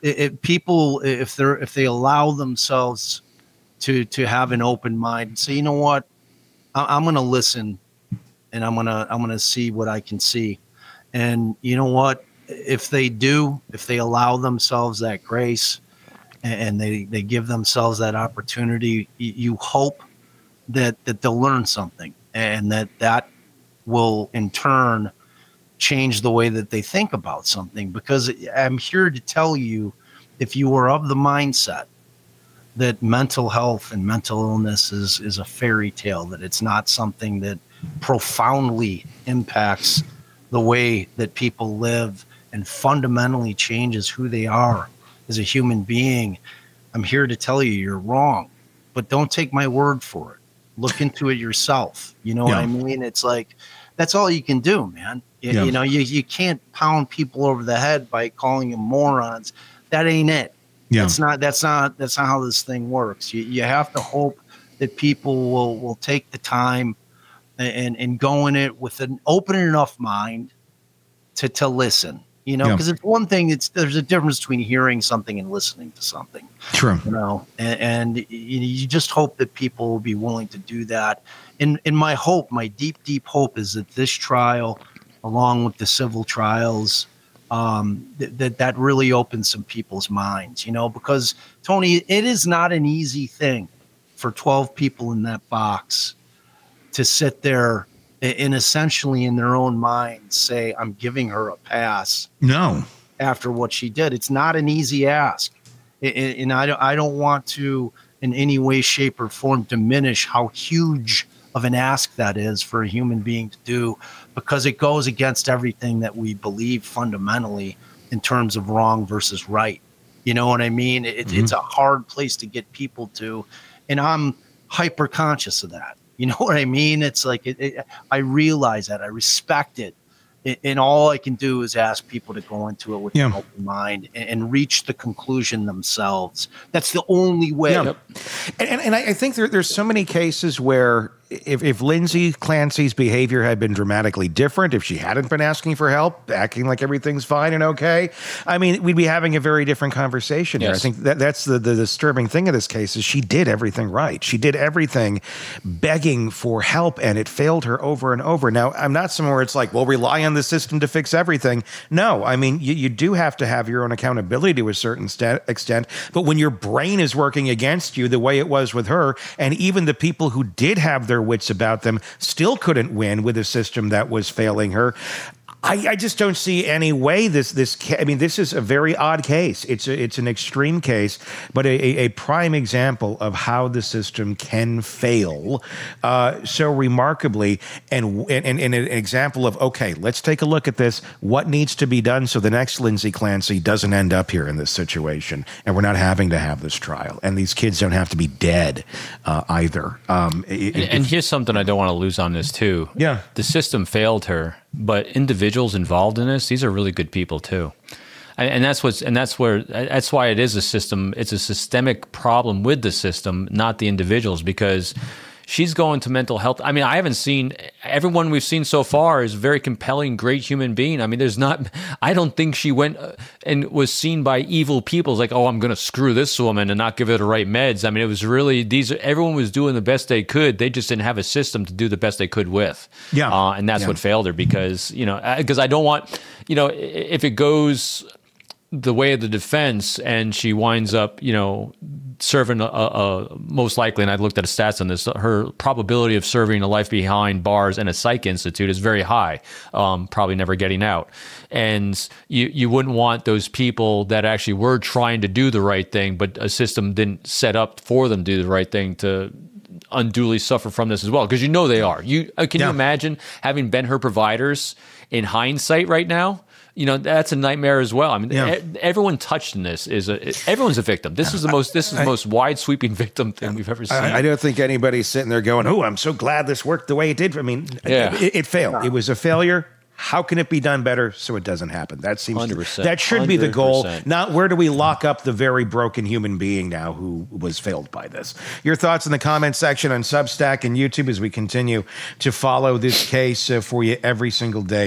it, it, people, if they're if they allow themselves to to have an open mind and say, you know what, I, I'm going to listen, and I'm gonna I'm gonna see what I can see, and you know what, if they do, if they allow themselves that grace, and, and they they give themselves that opportunity, you, you hope that that they'll learn something, and that that will in turn change the way that they think about something. Because I'm here to tell you, if you are of the mindset that mental health and mental illness is, is a fairy tale, that it's not something that profoundly impacts the way that people live and fundamentally changes who they are as a human being, I'm here to tell you you're wrong. But don't take my word for it. Look into it yourself. You know yeah. what I mean? It's like, that's all you can do, man. You, yeah. you know, you, you can't pound people over the head by calling them morons. That ain't it. Yeah. That's not, that's not, that's not how this thing works. You, you have to hope that people will, will take the time and, and go in it with an open enough mind to, to listen, you know, because yeah. it's one thing, it's, there's a difference between hearing something and listening to something. True. You know, and, and you, you just hope that people will be willing to do that. And, and my hope, my deep, deep hope is that this trial, along with the civil trials, um, th- that that really opens some people's minds, you know, because, Tony, it is not an easy thing for twelve people in that box to sit there and essentially in their own minds say, I'm giving her a pass. No. After what she did. It's not an easy ask. And I don't, I don't want to in any way, shape, or form diminish how huge of an ask that is for a human being to do, because it goes against everything that we believe fundamentally in terms of wrong versus right. You know what I mean? It, mm-hmm. It's a hard place to get people to, and I'm hyper conscious of that. You know what I mean? It's like, it, it, I realize that, I respect it. And all I can do is ask people to go into it with yeah. an open mind and, and reach the conclusion themselves. That's the only way. Yeah. And, and I think there, there's so many cases where if, if Lindsay Clancy's behavior had been dramatically different, if she hadn't been asking for help, acting like everything's fine and okay, I mean, we'd be having a very different conversation yes. here. I think that that's the, the disturbing thing of this case is she did everything right. She did everything begging for help, and it failed her over and over. Now, I'm not somewhere it's like, well, rely on the system to fix everything. No, I mean, you, you do have to have your own accountability to a certain st- extent, but when your brain is working against you the way it was with her, and even the people who did have their wits about them still couldn't win with a system that was failing her. I, I just don't see any way this this ca- I mean, this is a very odd case. It's a, it's an extreme case, but a, a prime example of how the system can fail uh, so remarkably, and, and and an example of, okay, let's take a look at this. What needs to be done so the next Lindsay Clancy doesn't end up here in this situation, and we're not having to have this trial, and these kids don't have to be dead uh, either. Um, it, and, and here's something I don't want to lose on this too. Yeah, the system failed her. But individuals involved in this, these are really good people too, and, and that's what's and that's where that's why it is a system. It's a systemic problem with the system, not the individuals, because she's going to mental health. I mean, I haven't seen everyone we've seen so far is a very compelling, great human being. I mean, there's not. I don't think she went and was seen by evil people. It's like, oh, I'm going to screw this woman and not give her the right meds. I mean, it was really these. Everyone was doing the best they could. They just didn't have a system to do the best they could with. Yeah, uh, and that's yeah. what failed her, because you know, because I don't want, you know, if it goes the way of the defense and she winds up, you know, serving a, a most likely, and I looked at the stats on this, her probability of serving a life behind bars in a psych institute is very high, um, probably never getting out. And you, you wouldn't want those people that actually were trying to do the right thing, but a system didn't set up for them to do the right thing, to unduly suffer from this as well, because you know they are. You uh, can yeah. you imagine having been her providers in hindsight right now? You know, that's a nightmare as well. I mean, yeah. e- everyone touched in this is a, everyone's a victim. This is the most this is the most wide sweeping victim thing we've ever seen. I, I don't think anybody's sitting there going, "Oh, I'm so glad this worked the way it did." I mean, yeah. it, it failed. No. It was a failure. How can it be done better so it doesn't happen? That seems one hundred percent. To, that should be the goal. one hundred percent. Not where do we lock up the very broken human being now who was failed by this. Your thoughts in the comment section on Substack and YouTube as we continue to follow this case uh, for you every single day.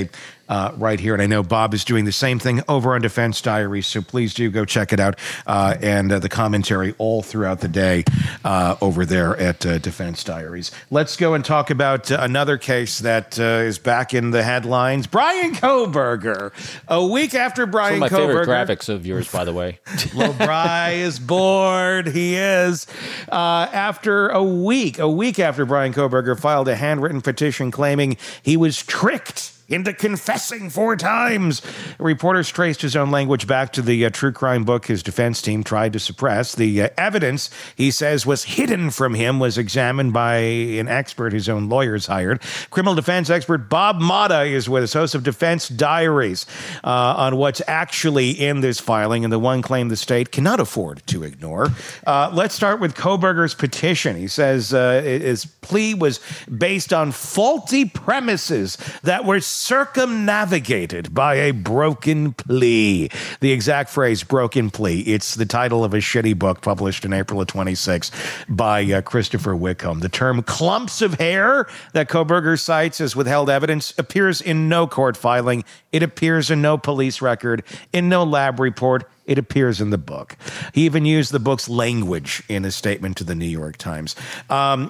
uh, right here. And I know Bob is doing the same thing over on Defense Diaries, so please do go check it out. Uh, and uh, the commentary all throughout the day uh, over there at uh, Defense Diaries. Let's go and talk about uh, another case that uh, is back in the headlines. Bryan Kohberger. A week after Bryan One of my Kohberger. favorite graphics of yours, by the way. Well, Bry is bored. He is. Uh, after a week, a week after Bryan Kohberger filed a handwritten petition claiming he was tricked into confessing four times. Reporters traced his own language back to the uh, true crime book his defense team tried to suppress. The uh, evidence, he says, was hidden from him, was examined by an expert his own lawyers hired. Criminal defense expert Bob Motta is with us, host of Defense Diaries, uh, on what's actually in this filing and the one claim the state cannot afford to ignore. Uh, let's start with Kohberger's petition. He says uh, his plea was based on faulty premises that were circumnavigated by a broken plea. The exact phrase, broken plea. It's the title of a shitty book published in April of twenty-six by uh, Christopher Whitcomb. The term clumps of hair that Kohberger cites as withheld evidence appears in no court filing. It appears in no police record, in no lab report. It appears in the book. He even used the book's language in a statement to the New York Times. Um,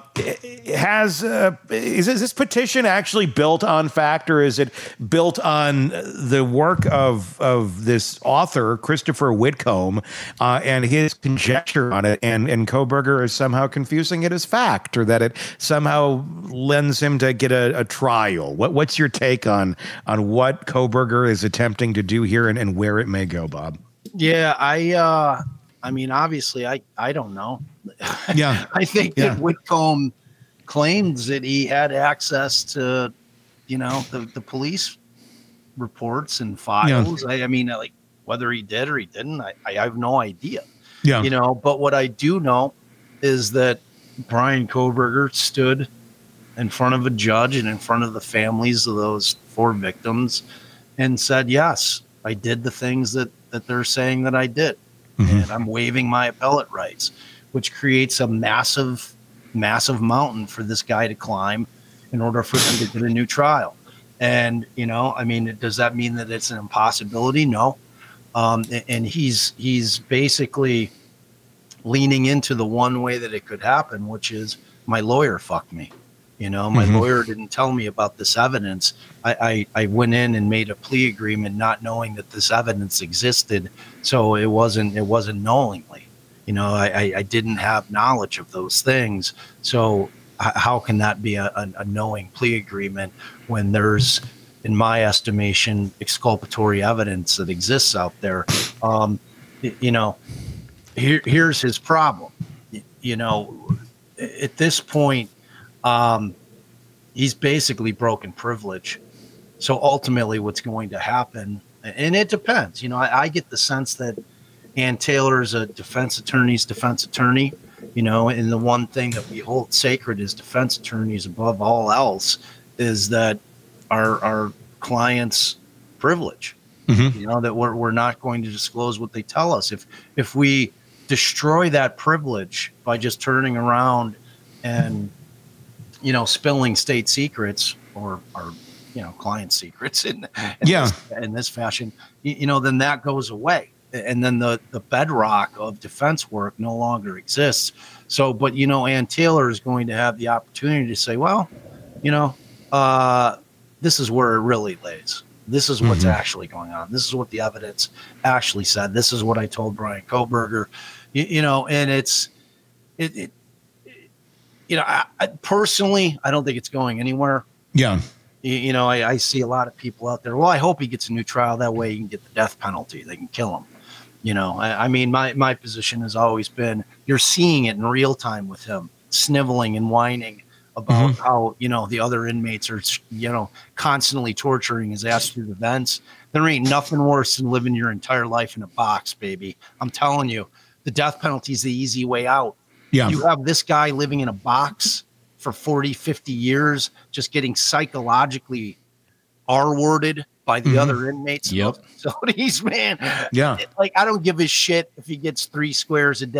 has uh, is this petition actually built on fact, or is it built on the work of of this author, Christopher Whitcomb, uh, and his conjecture on it? And and Kohberger is somehow confusing it as fact, or that it somehow lends him to get a, a trial. What what's your take on on what Kohberger is attempting to do here, and, and where it may go, Bob? Yeah, I uh I mean, obviously I I don't know. Yeah. I think yeah. that Whitcomb claims that he had access to, you know, the, the police reports and files. Yeah. I, I mean, like whether he did or he didn't, I, I have no idea. Yeah. You know, but what I do know is that Bryan Kohberger stood in front of a judge and in front of the families of those four victims and said, yes, I did the things that, that they're saying that I did. Mm-hmm. And I'm waiving my appellate rights, which creates a massive, massive mountain for this guy to climb in order for him to get a new trial. And, you know, I mean, does that mean that it's an impossibility? No. Um, and he's, he's basically leaning into the one way that it could happen, which is my lawyer fucked me. You know, my mm-hmm. lawyer didn't tell me about this evidence. I, I, I went in and made a plea agreement not knowing that this evidence existed. So it wasn't it wasn't knowingly. You know, I, I didn't have knowledge of those things. So how can that be a, a, a knowing plea agreement when there's, in my estimation, exculpatory evidence that exists out there? Um, you know, here, here's his problem. You know, at this point, Um, he's basically broken privilege. So ultimately what's going to happen, and it depends, you know, I, I get the sense that Ann Taylor is a defense attorney's defense attorney, you know, and the one thing that we hold sacred as defense attorneys above all else is that our, our clients' privilege, mm-hmm. you know, that we're, we're not going to disclose what they tell us. If, if we destroy that privilege by just turning around and, you know, spilling state secrets or, or you know, client secrets in, in, yeah. this, in this fashion, you, you know, then that goes away. And then the, the bedrock of defense work no longer exists. So, but, you know, Ann Taylor is going to have the opportunity to say, well, you know, uh, this is where it really lays. This is what's mm-hmm. actually going on. This is what the evidence actually said. This is what I told Bryan Kohberger, you, you know, and it's, it, it you know, I, I personally, I don't think it's going anywhere. Yeah. You, you know, I, I see a lot of people out there. Well, I hope he gets a new trial. That way he can get the death penalty. They can kill him. You know, I, I mean, my, my position has always been, you're seeing it in real time with him sniveling and whining about mm-hmm. how, you know, the other inmates are, you know, constantly torturing his ass through the vents. There ain't nothing worse than living your entire life in a box, baby. I'm telling you, the death penalty is the easy way out. Yeah. You have this guy living in a box for forty, fifty years, just getting psychologically R-worded by the mm-hmm. other inmates. Yep. So these, man, yeah. like, I don't give a shit if he gets three squares a day.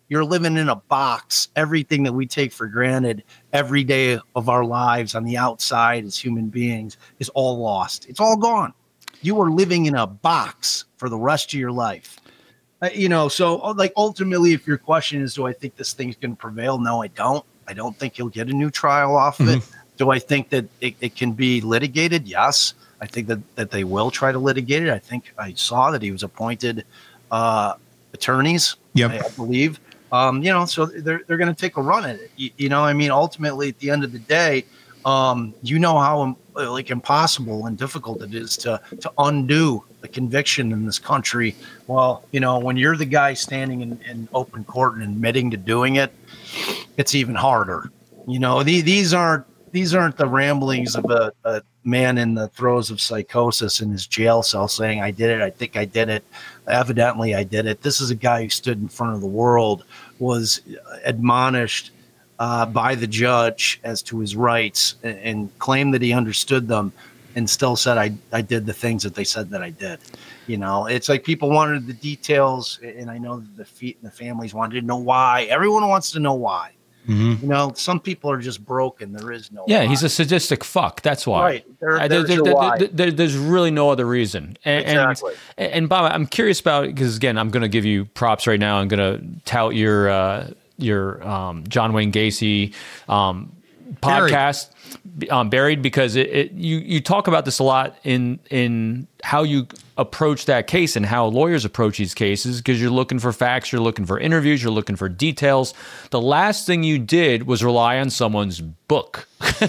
You're living in a box. Everything that we take for granted every day of our lives on the outside as human beings is all lost. It's all gone. You are living in a box for the rest of your life. Uh, you know, so like ultimately, if your question is, do I think this thing's going to prevail? No, I don't. I don't think you'll get a new trial off of mm-hmm. it. Do I think that it, it can be litigated? Yes. I think that, that they will try to litigate it. I think I saw that he was appointed uh, attorneys, yep. I, I believe. Um, you know, so they're they're going to take a run at it. You, you know, I mean, ultimately, at the end of the day, um, you know how like impossible and difficult it is to to undo the conviction in this country. Well, you know, when you're the guy standing in, in open court and admitting to doing it, it's even harder. You know, the, these aren't these aren't the ramblings of a, a man in the throes of psychosis in his jail cell saying, I did it. I think I did it. Evidently, I did it. This is a guy who stood in front of the world, was admonished uh, by the judge as to his rights and, and claimed that he understood them and still said, I, I did the things that they said that I did. You know, it's like people wanted the details, and I know the, fe- the families wanted to know why. Everyone wants to know why. Mm-hmm. You know, some people are just broken. There is no Yeah, why. He's a sadistic fuck. That's why. Right. There, uh, there's, there, there, there, there, there, there's really no other reason. And, exactly. And, and Bob, I'm curious about, because again, I'm going to give you props right now. I'm going to tout your uh, your um, John Wayne Gacy um, podcast, Buried, um, Buried because it, it you you talk about this a lot in in how you approach that case and how lawyers approach these cases, because you're looking for facts, you're looking for interviews, you're looking for details. The last thing you did was rely on someone's book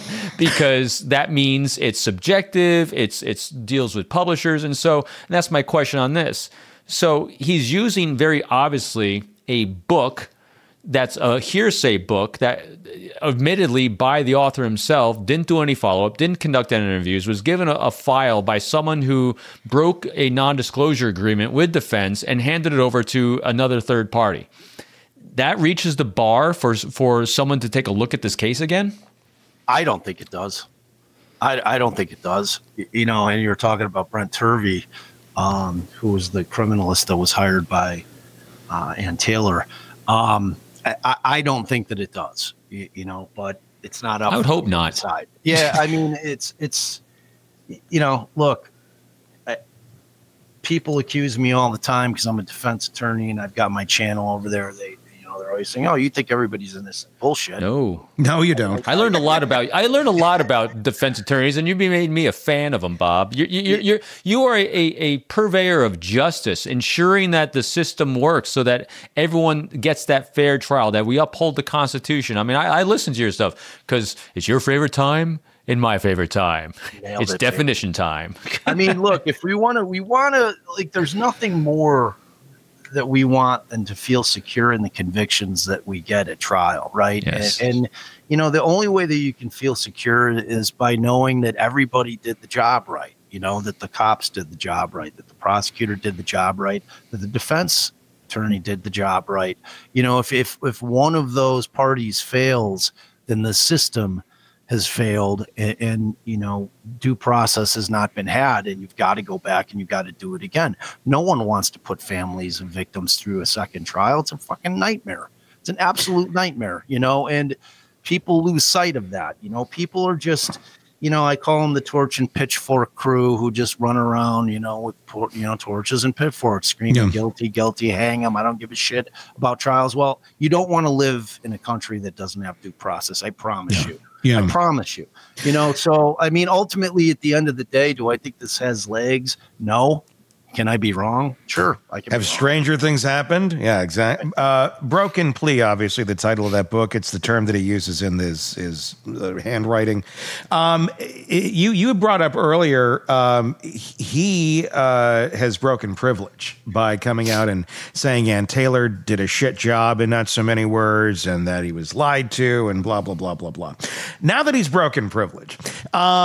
because that means it's subjective, it's it's deals with publishers. And so and that's my question on this. So he's using very obviously a book that's a hearsay book that admittedly by the author himself, didn't do any follow-up, didn't conduct any interviews, was given a, a file by someone who broke a non-disclosure agreement with defense and handed it over to another third party. That reaches the bar for for someone to take a look at this case again? I don't think it does. I, I don't think it does. You know, and you're talking about Brent Turvey, um, who was the criminalist that was hired by uh, Ann Taylor. Um, I, I don't think that it does, you, you know, but it's not up. I would hope not. Side. Yeah, I mean, it's, it's, you know, look, I, people accuse me all the time because I'm a defense attorney and I've got my channel over there. They, you know, they're always saying, "Oh, you think everybody's innocent?" Bullshit. No, no, you don't. I learned a lot about I learned a lot about defense attorneys, and you made me a fan of them, Bob. You you you you are a, a purveyor of justice, ensuring that the system works so that everyone gets that fair trial, that we uphold the Constitution. I mean, I, I listen to your stuff because it's your favorite time. In my favorite time, Nailed it's it, definition baby. Time. I mean, look, if we want to, we want to like. There's nothing more that we want than to feel secure in the convictions that we get at trial, right? Yes. And, and, you know, the only way that you can feel secure is by knowing that everybody did the job right, you know, that the cops did the job right, that the prosecutor did the job right, that the defense attorney did the job right. You know, if if if one of those parties fails, then the system has failed, and, and you know, due process has not been had, and you've got to go back and you've got to do it again. No one wants to put families and victims through a second trial. It's a fucking nightmare. It's an absolute nightmare, you know, and people lose sight of that. You know, people are just, you know, I call them the torch and pitchfork crew who just run around, you know, with, you know, torches and pitchforks screaming, yeah. guilty, guilty, hang them. I don't give a shit about trials. Well, you don't want to live in a country that doesn't have due process. I promise yeah. you. Yeah. I promise you, you know, so, I mean, ultimately at the end of the day, do I think this has legs? No. Can I be wrong? Sure. I can. Have stranger things happened? Yeah, exactly. Uh, broken plea, obviously, the title of that book. It's the term that he uses in his, his uh, handwriting. Um, it, you, you brought up earlier, um, he uh, has broken privilege by coming out and saying Ann Taylor did a shit job in not so many words and that he was lied to and blah, blah, blah, blah, blah. Now that he's broken privilege, um,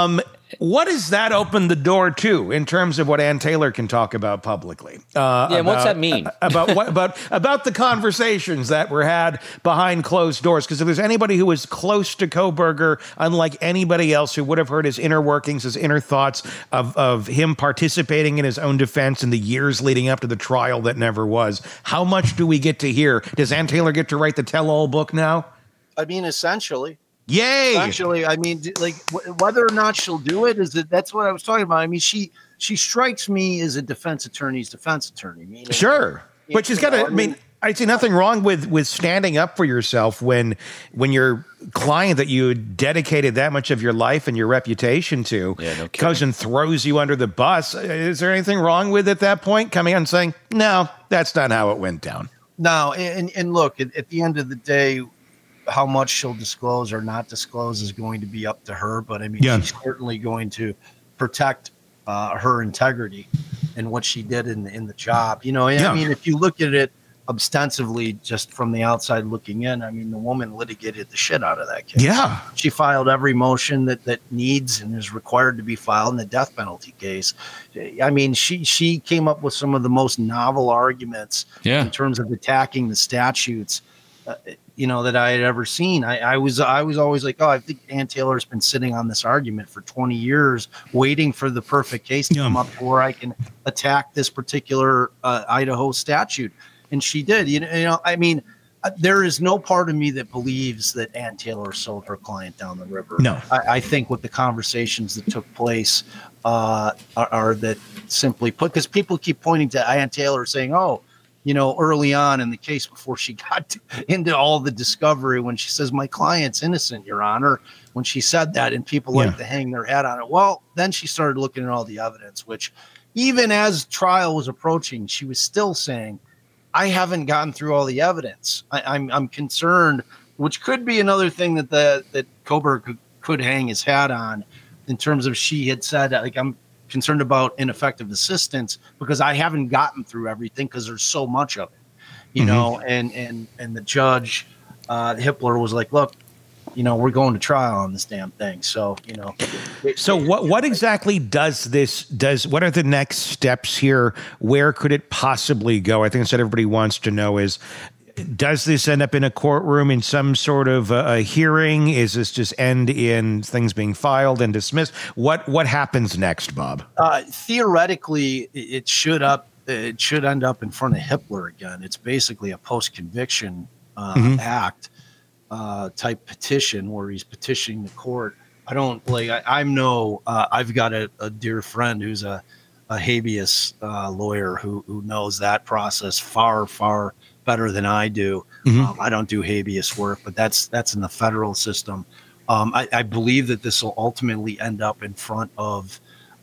what does that open the door to in terms of what Ann Taylor can talk about publicly? Uh, yeah, about, what's that mean? about what about about the conversations that were had behind closed doors? Because if there's anybody who was close to Kohberger, unlike anybody else who would have heard his inner workings, his inner thoughts of of him participating in his own defense in the years leading up to the trial that never was, how much do we get to hear? Does Ann Taylor get to write the tell-all book now? I mean, essentially. Yay! Essentially, I mean, like w- whether or not she'll do it is that that's what I was talking about. I mean, she she strikes me as a defense attorney's defense attorney. Meaning, sure, but she's got to. I mean, I see nothing wrong with with standing up for yourself when when your client that you dedicated that much of your life and your reputation to yeah, no goes and throws you under the bus. Is there anything wrong with at that point coming out and saying, "No, that's not how it went down"? No, and and look, at, at the end of the day, how much she'll disclose or not disclose is going to be up to her. But I mean, yeah. she's certainly going to protect uh, her integrity and what she did in the, in the job. You know, yeah. I mean, if you look at it ostensively just from the outside looking in, I mean, the woman litigated the shit out of that case. Yeah. She filed every motion that, that needs and is required to be filed in the death penalty case. I mean, she, she came up with some of the most novel arguments yeah. in terms of attacking the statutes, uh, you know, that I had ever seen. I, I was I was always like, oh, I think Ann Taylor's been sitting on this argument for twenty years, waiting for the perfect case to yeah. come up where I can attack this particular uh, Idaho statute. And she did. You know, you know, I mean, uh, there is no part of me that believes that Ann Taylor sold her client down the river. No. I, I think what the conversations that took place uh, are, are that simply put, because people keep pointing to Ann Taylor saying, oh, you know, early on in the case before she got to, into all the discovery, when she says, my client's innocent, Your Honor, when she said that, and people yeah. like to hang their head on it. Well, then she started looking at all the evidence, which even as trial was approaching, she was still saying, I haven't gotten through all the evidence. I, I'm I'm concerned, which could be another thing that the that Kohberger could, could hang his hat on, in terms of she had said, like, I'm concerned about ineffective assistance because I haven't gotten through everything because there's so much of it, you mm-hmm. know. And and and the judge, uh, Hippler, was like, look, you know, we're going to trial on this damn thing. So, you know. So what what exactly does this, does, what are the next steps here? Where could it possibly go? I think that's what everybody wants to know is, does this end up in a courtroom in some sort of a, a hearing? Is this just end in things being filed and dismissed? What what happens next, Bob? Uh, theoretically, it should up it should end up in front of Hippler again. It's basically a post-conviction uh, mm-hmm. act. Uh, type petition where he's petitioning the court. I don't like, I, I'm no, uh, I've got a, a dear friend who's a, a habeas uh, lawyer who, who knows that process far, far better than I do. Mm-hmm. Um, I don't do habeas work, but that's, that's in the federal system. Um, I, I believe that this will ultimately end up in front of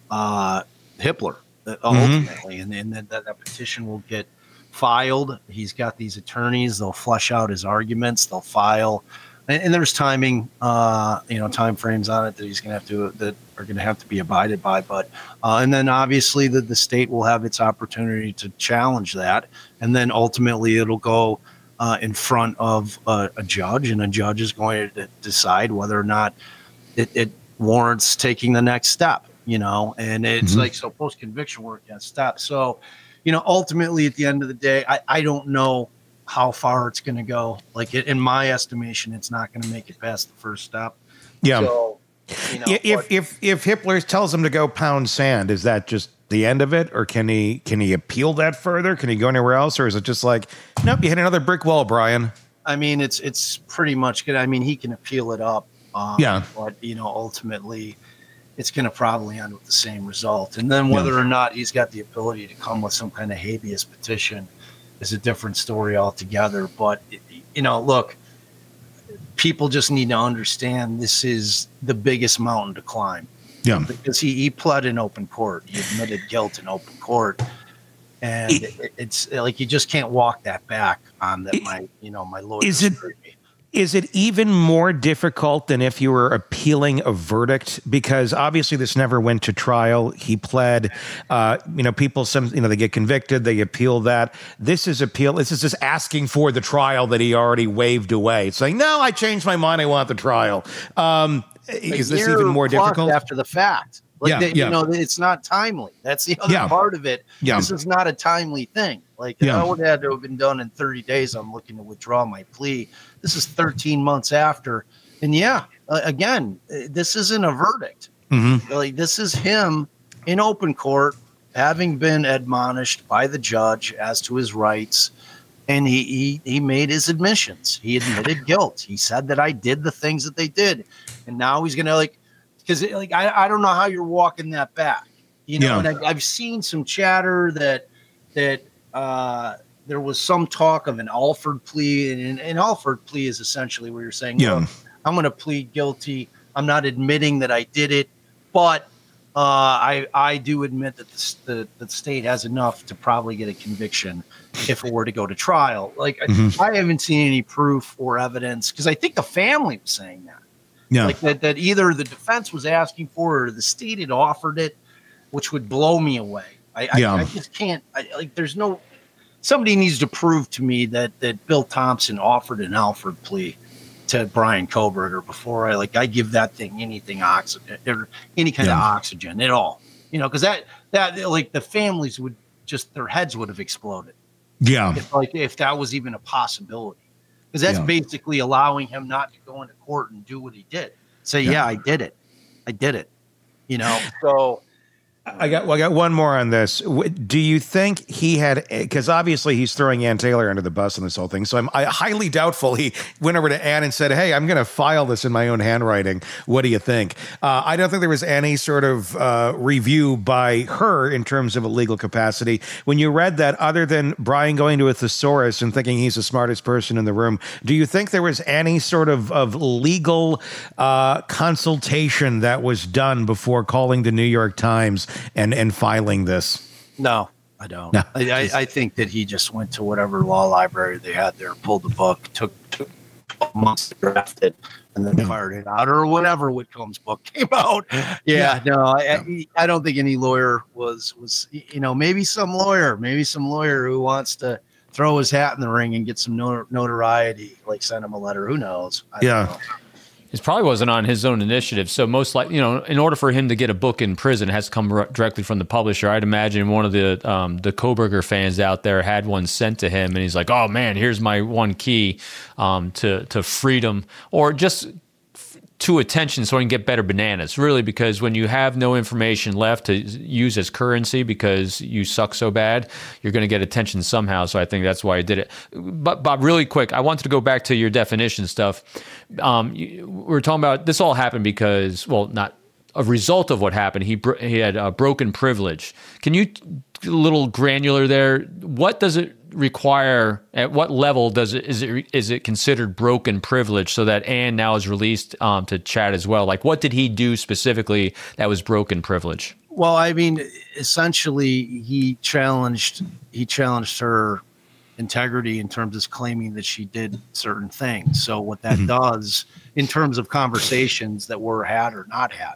uh, Hippler, uh, ultimately, mm-hmm. and, and that, that, that petition will get filed. He's got these attorneys. They'll flesh out his arguments. They'll file, and, and there's timing, uh, you know, time frames on it that he's going to have to that are going to have to be abided by. But uh, and then obviously the the state will have its opportunity to challenge that, and then ultimately it'll go uh, in front of a, a judge, and a judge is going to decide whether or not it, it warrants taking the next step. You know, and it's mm-hmm. like, so post conviction work gets steps. So. You know, ultimately, at the end of the day, I, I don't know how far it's going to go. Like, it, in my estimation, it's not going to make it past the first step. Yeah. So, you know, if but, if if Hippler tells him to go pound sand, is that just the end of it, or can he can he appeal that further? Can he go anywhere else, or is it just like, nope, you hit another brick wall, Brian? I mean, it's it's pretty much good. I mean, he can appeal it up. Um, yeah. But you know, ultimately, it's going to probably end with the same result. And then whether yeah. or not he's got the ability to come with some kind of habeas petition is a different story altogether. But, you know, look, people just need to understand this is the biggest mountain to climb. Yeah. Because he, he pled in open court. He admitted guilt in open court. And it, it's like, you just can't walk that back on that. It, my, you know, my lawyer. Is it, Is it even more difficult than if you were appealing a verdict? Because obviously this never went to trial. He pled, uh, you know, people, some, you know, they get convicted, they appeal that. This is appeal. This is just asking for the trial that he already waved away. It's like, no, I changed my mind. I want the trial. Um, is this even more difficult after the fact? Like yeah, they, yeah. You know, it's not timely. That's the other yeah. part of it. Yeah. This is not a timely thing. Like yeah. I would have had to have been done in thirty days. I'm looking to withdraw my plea. This is thirteen months after. And yeah, uh, again, this isn't a verdict. Mm-hmm. Like this is him in open court, having been admonished by the judge as to his rights. And he, he, he made his admissions. He admitted guilt. He said that I did the things that they did. And now he's going to like, because like I, I don't know how you're walking that back, you know. Yeah. And I, I've seen some chatter that that uh, there was some talk of an Alford plea, and an Alford plea is essentially where you're saying, yeah. look, I'm going to plead guilty. I'm not admitting that I did it, but uh, I I do admit that the, the the state has enough to probably get a conviction if it were to go to trial. Like mm-hmm. I, I haven't seen any proof or evidence, because I think the family was saying that. Yeah. Like that, that either the defense was asking for it or the state had offered it, which would blow me away. I, yeah. I, I just can't. I, like, there's no. Somebody needs to prove to me that that Bill Thompson offered an Alford plea to Brian Kohberger before I like I give that thing anything oxygen or any kind yeah. of oxygen at all. You know, because that that like the families would just their heads would have exploded. Yeah. If, like if that was even a possibility. Because that's yeah. basically allowing him not to go into court and do what he did. Say, yeah. yeah, I did it. I did it. You know, so I got well, I got one more on this. Do you think he had, because obviously he's throwing Ann Taylor under the bus in this whole thing, so I'm I highly doubtful he went over to Ann and said, hey, I'm going to file this in my own handwriting. What do you think? Uh, I don't think there was any sort of uh, review by her in terms of a legal capacity. When you read that, other than Brian going to a thesaurus and thinking he's the smartest person in the room, do you think there was any sort of, of legal uh, consultation that was done before calling the New York Times and and filing this? No, I don't. No. I, I, I think that he just went to whatever law library they had there, pulled the book, took, took months to draft it, and then yeah. fired it out, or whatever Whitcomb's book came out. Yeah, yeah. no, I, yeah. I I don't think any lawyer was was you know maybe some lawyer, maybe some lawyer who wants to throw his hat in the ring and get some notoriety, like send him a letter. Who knows? I yeah. don't know. It probably wasn't on his own initiative. So most likely, you know, in order for him to get a book in prison, it has to come r- directly from the publisher. I'd imagine one of the um, the Kohberger fans out there had one sent to him, and he's like, "Oh man, here's my one key um, to to freedom, or just f- to attention, so I can get better bananas." Really, because when you have no information left to use as currency because you suck so bad, you're going to get attention somehow. So I think that's why I did it. But Bob, really quick, I wanted to go back to your definition stuff. Um, you, we were talking about this all happened because, well, not a result of what happened. He bro- he had a broken privilege. Can you a little granular there? What does it require? At what level does it is it is it considered broken privilege? So that Ann now is released um, to chat as well. Like, what did he do specifically that was broken privilege? Well, I mean, essentially, he challenged he challenged her integrity in terms of claiming that she did certain things. So what that mm-hmm. does in terms of conversations that were had or not had.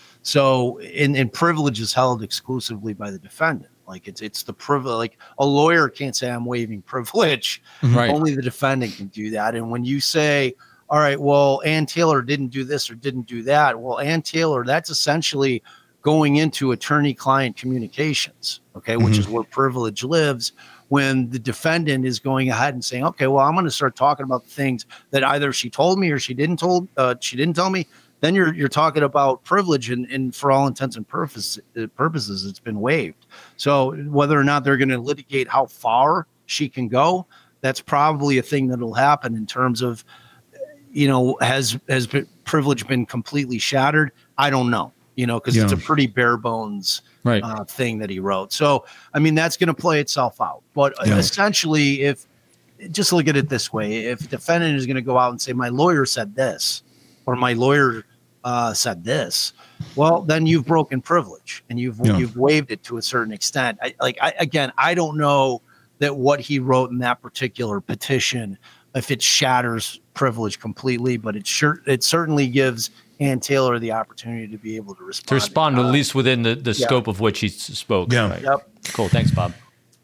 So in, in privilege is held exclusively by the defendant. Like it's it's the privilege. Like a lawyer can't say I'm waiving privilege. Right. Only the defendant can do that. And when you say, all right, well, Ann Taylor didn't do this or didn't do that. Well, Ann Taylor, that's essentially going into attorney-client communications, okay, which mm-hmm. is where privilege lives. When the defendant is going ahead and saying, okay, well, I'm going to start talking about the things that either she told me or she didn't told, uh, she didn't tell me, then you're you're talking about privilege, and, and for all intents and purposes, purposes, it's been waived. So whether or not they're going to litigate how far she can go, that's probably a thing that'll happen in terms of, you know, has has been, privilege been completely shattered? I don't know, you know, because yeah. it's a pretty bare bones right. uh, thing that he wrote. So, I mean, that's going to play itself out. But yeah. essentially, if just look at it this way, if a defendant is going to go out and say, my lawyer said this, or my lawyer uh, said this, well, then you've broken privilege and you've yeah. you've waived it to a certain extent. I, like I, again, I don't know that what he wrote in that particular petition, if it shatters privilege completely, but it sure it certainly gives Ann Taylor the opportunity to be able to respond. To respond, to, uh, at least within the, the yeah. scope of which he spoke. Yeah. Right. Yep. Cool. Thanks, Bob.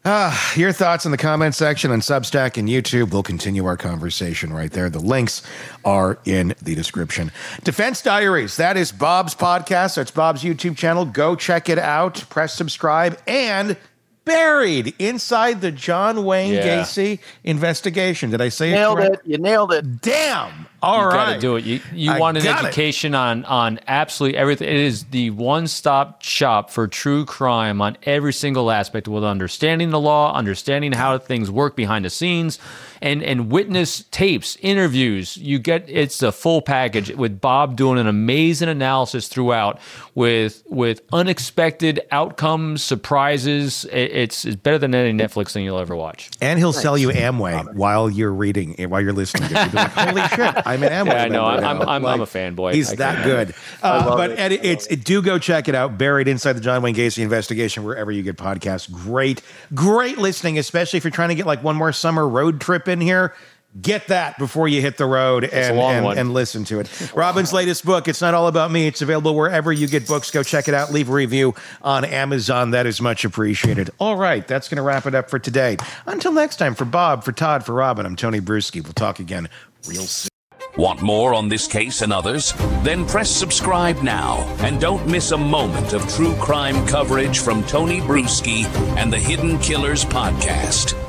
Uh, your thoughts in the comment section on Substack and YouTube. We'll continue our conversation right there. The links are in the description. Defense Diaries, that is Bob's podcast. That's Bob's YouTube channel. Go check it out. Press subscribe. And Buried Inside the John Wayne Yeah. Gacy investigation. Did I say Nailed it it. correct? You nailed it. Damn. All you right. got to do it. You you I want an got it. education on on absolutely everything. It is the one-stop shop for true crime on every single aspect, with understanding the law, understanding how things work behind the scenes, and and witness tapes, interviews. You get it's a full package with Bob doing an amazing analysis throughout with with unexpected outcomes, surprises. It, it's it's better than any Netflix thing you'll ever watch. And he'll sell you Amway while you're reading, while you're listening to it. You'll be like, holy shit, I'm an Amway Yeah, I know. member I'm now. I'm, I'm a fanboy. He's I that can't- good. Uh, but it. Ed, it's it, do go check it out. Buried Inside the John Wayne Gacy investigation, wherever you get podcasts. Great, great listening, especially if you're trying to get like one more summer road trip in here. Get that before you hit the road and, a long and, one. and listen to it. Robin's latest book, It's Not All About Me. It's available wherever you get books. Go check it out. Leave a review on Amazon. That is much appreciated. All right, that's going to wrap it up for today. Until next time, for Bob, for Todd, for Robin, I'm Tony Bruschi. We'll talk again real soon. Want more on this case and others? Then press subscribe now and don't miss a moment of true crime coverage from Tony Bruschi and the Hidden Killers podcast.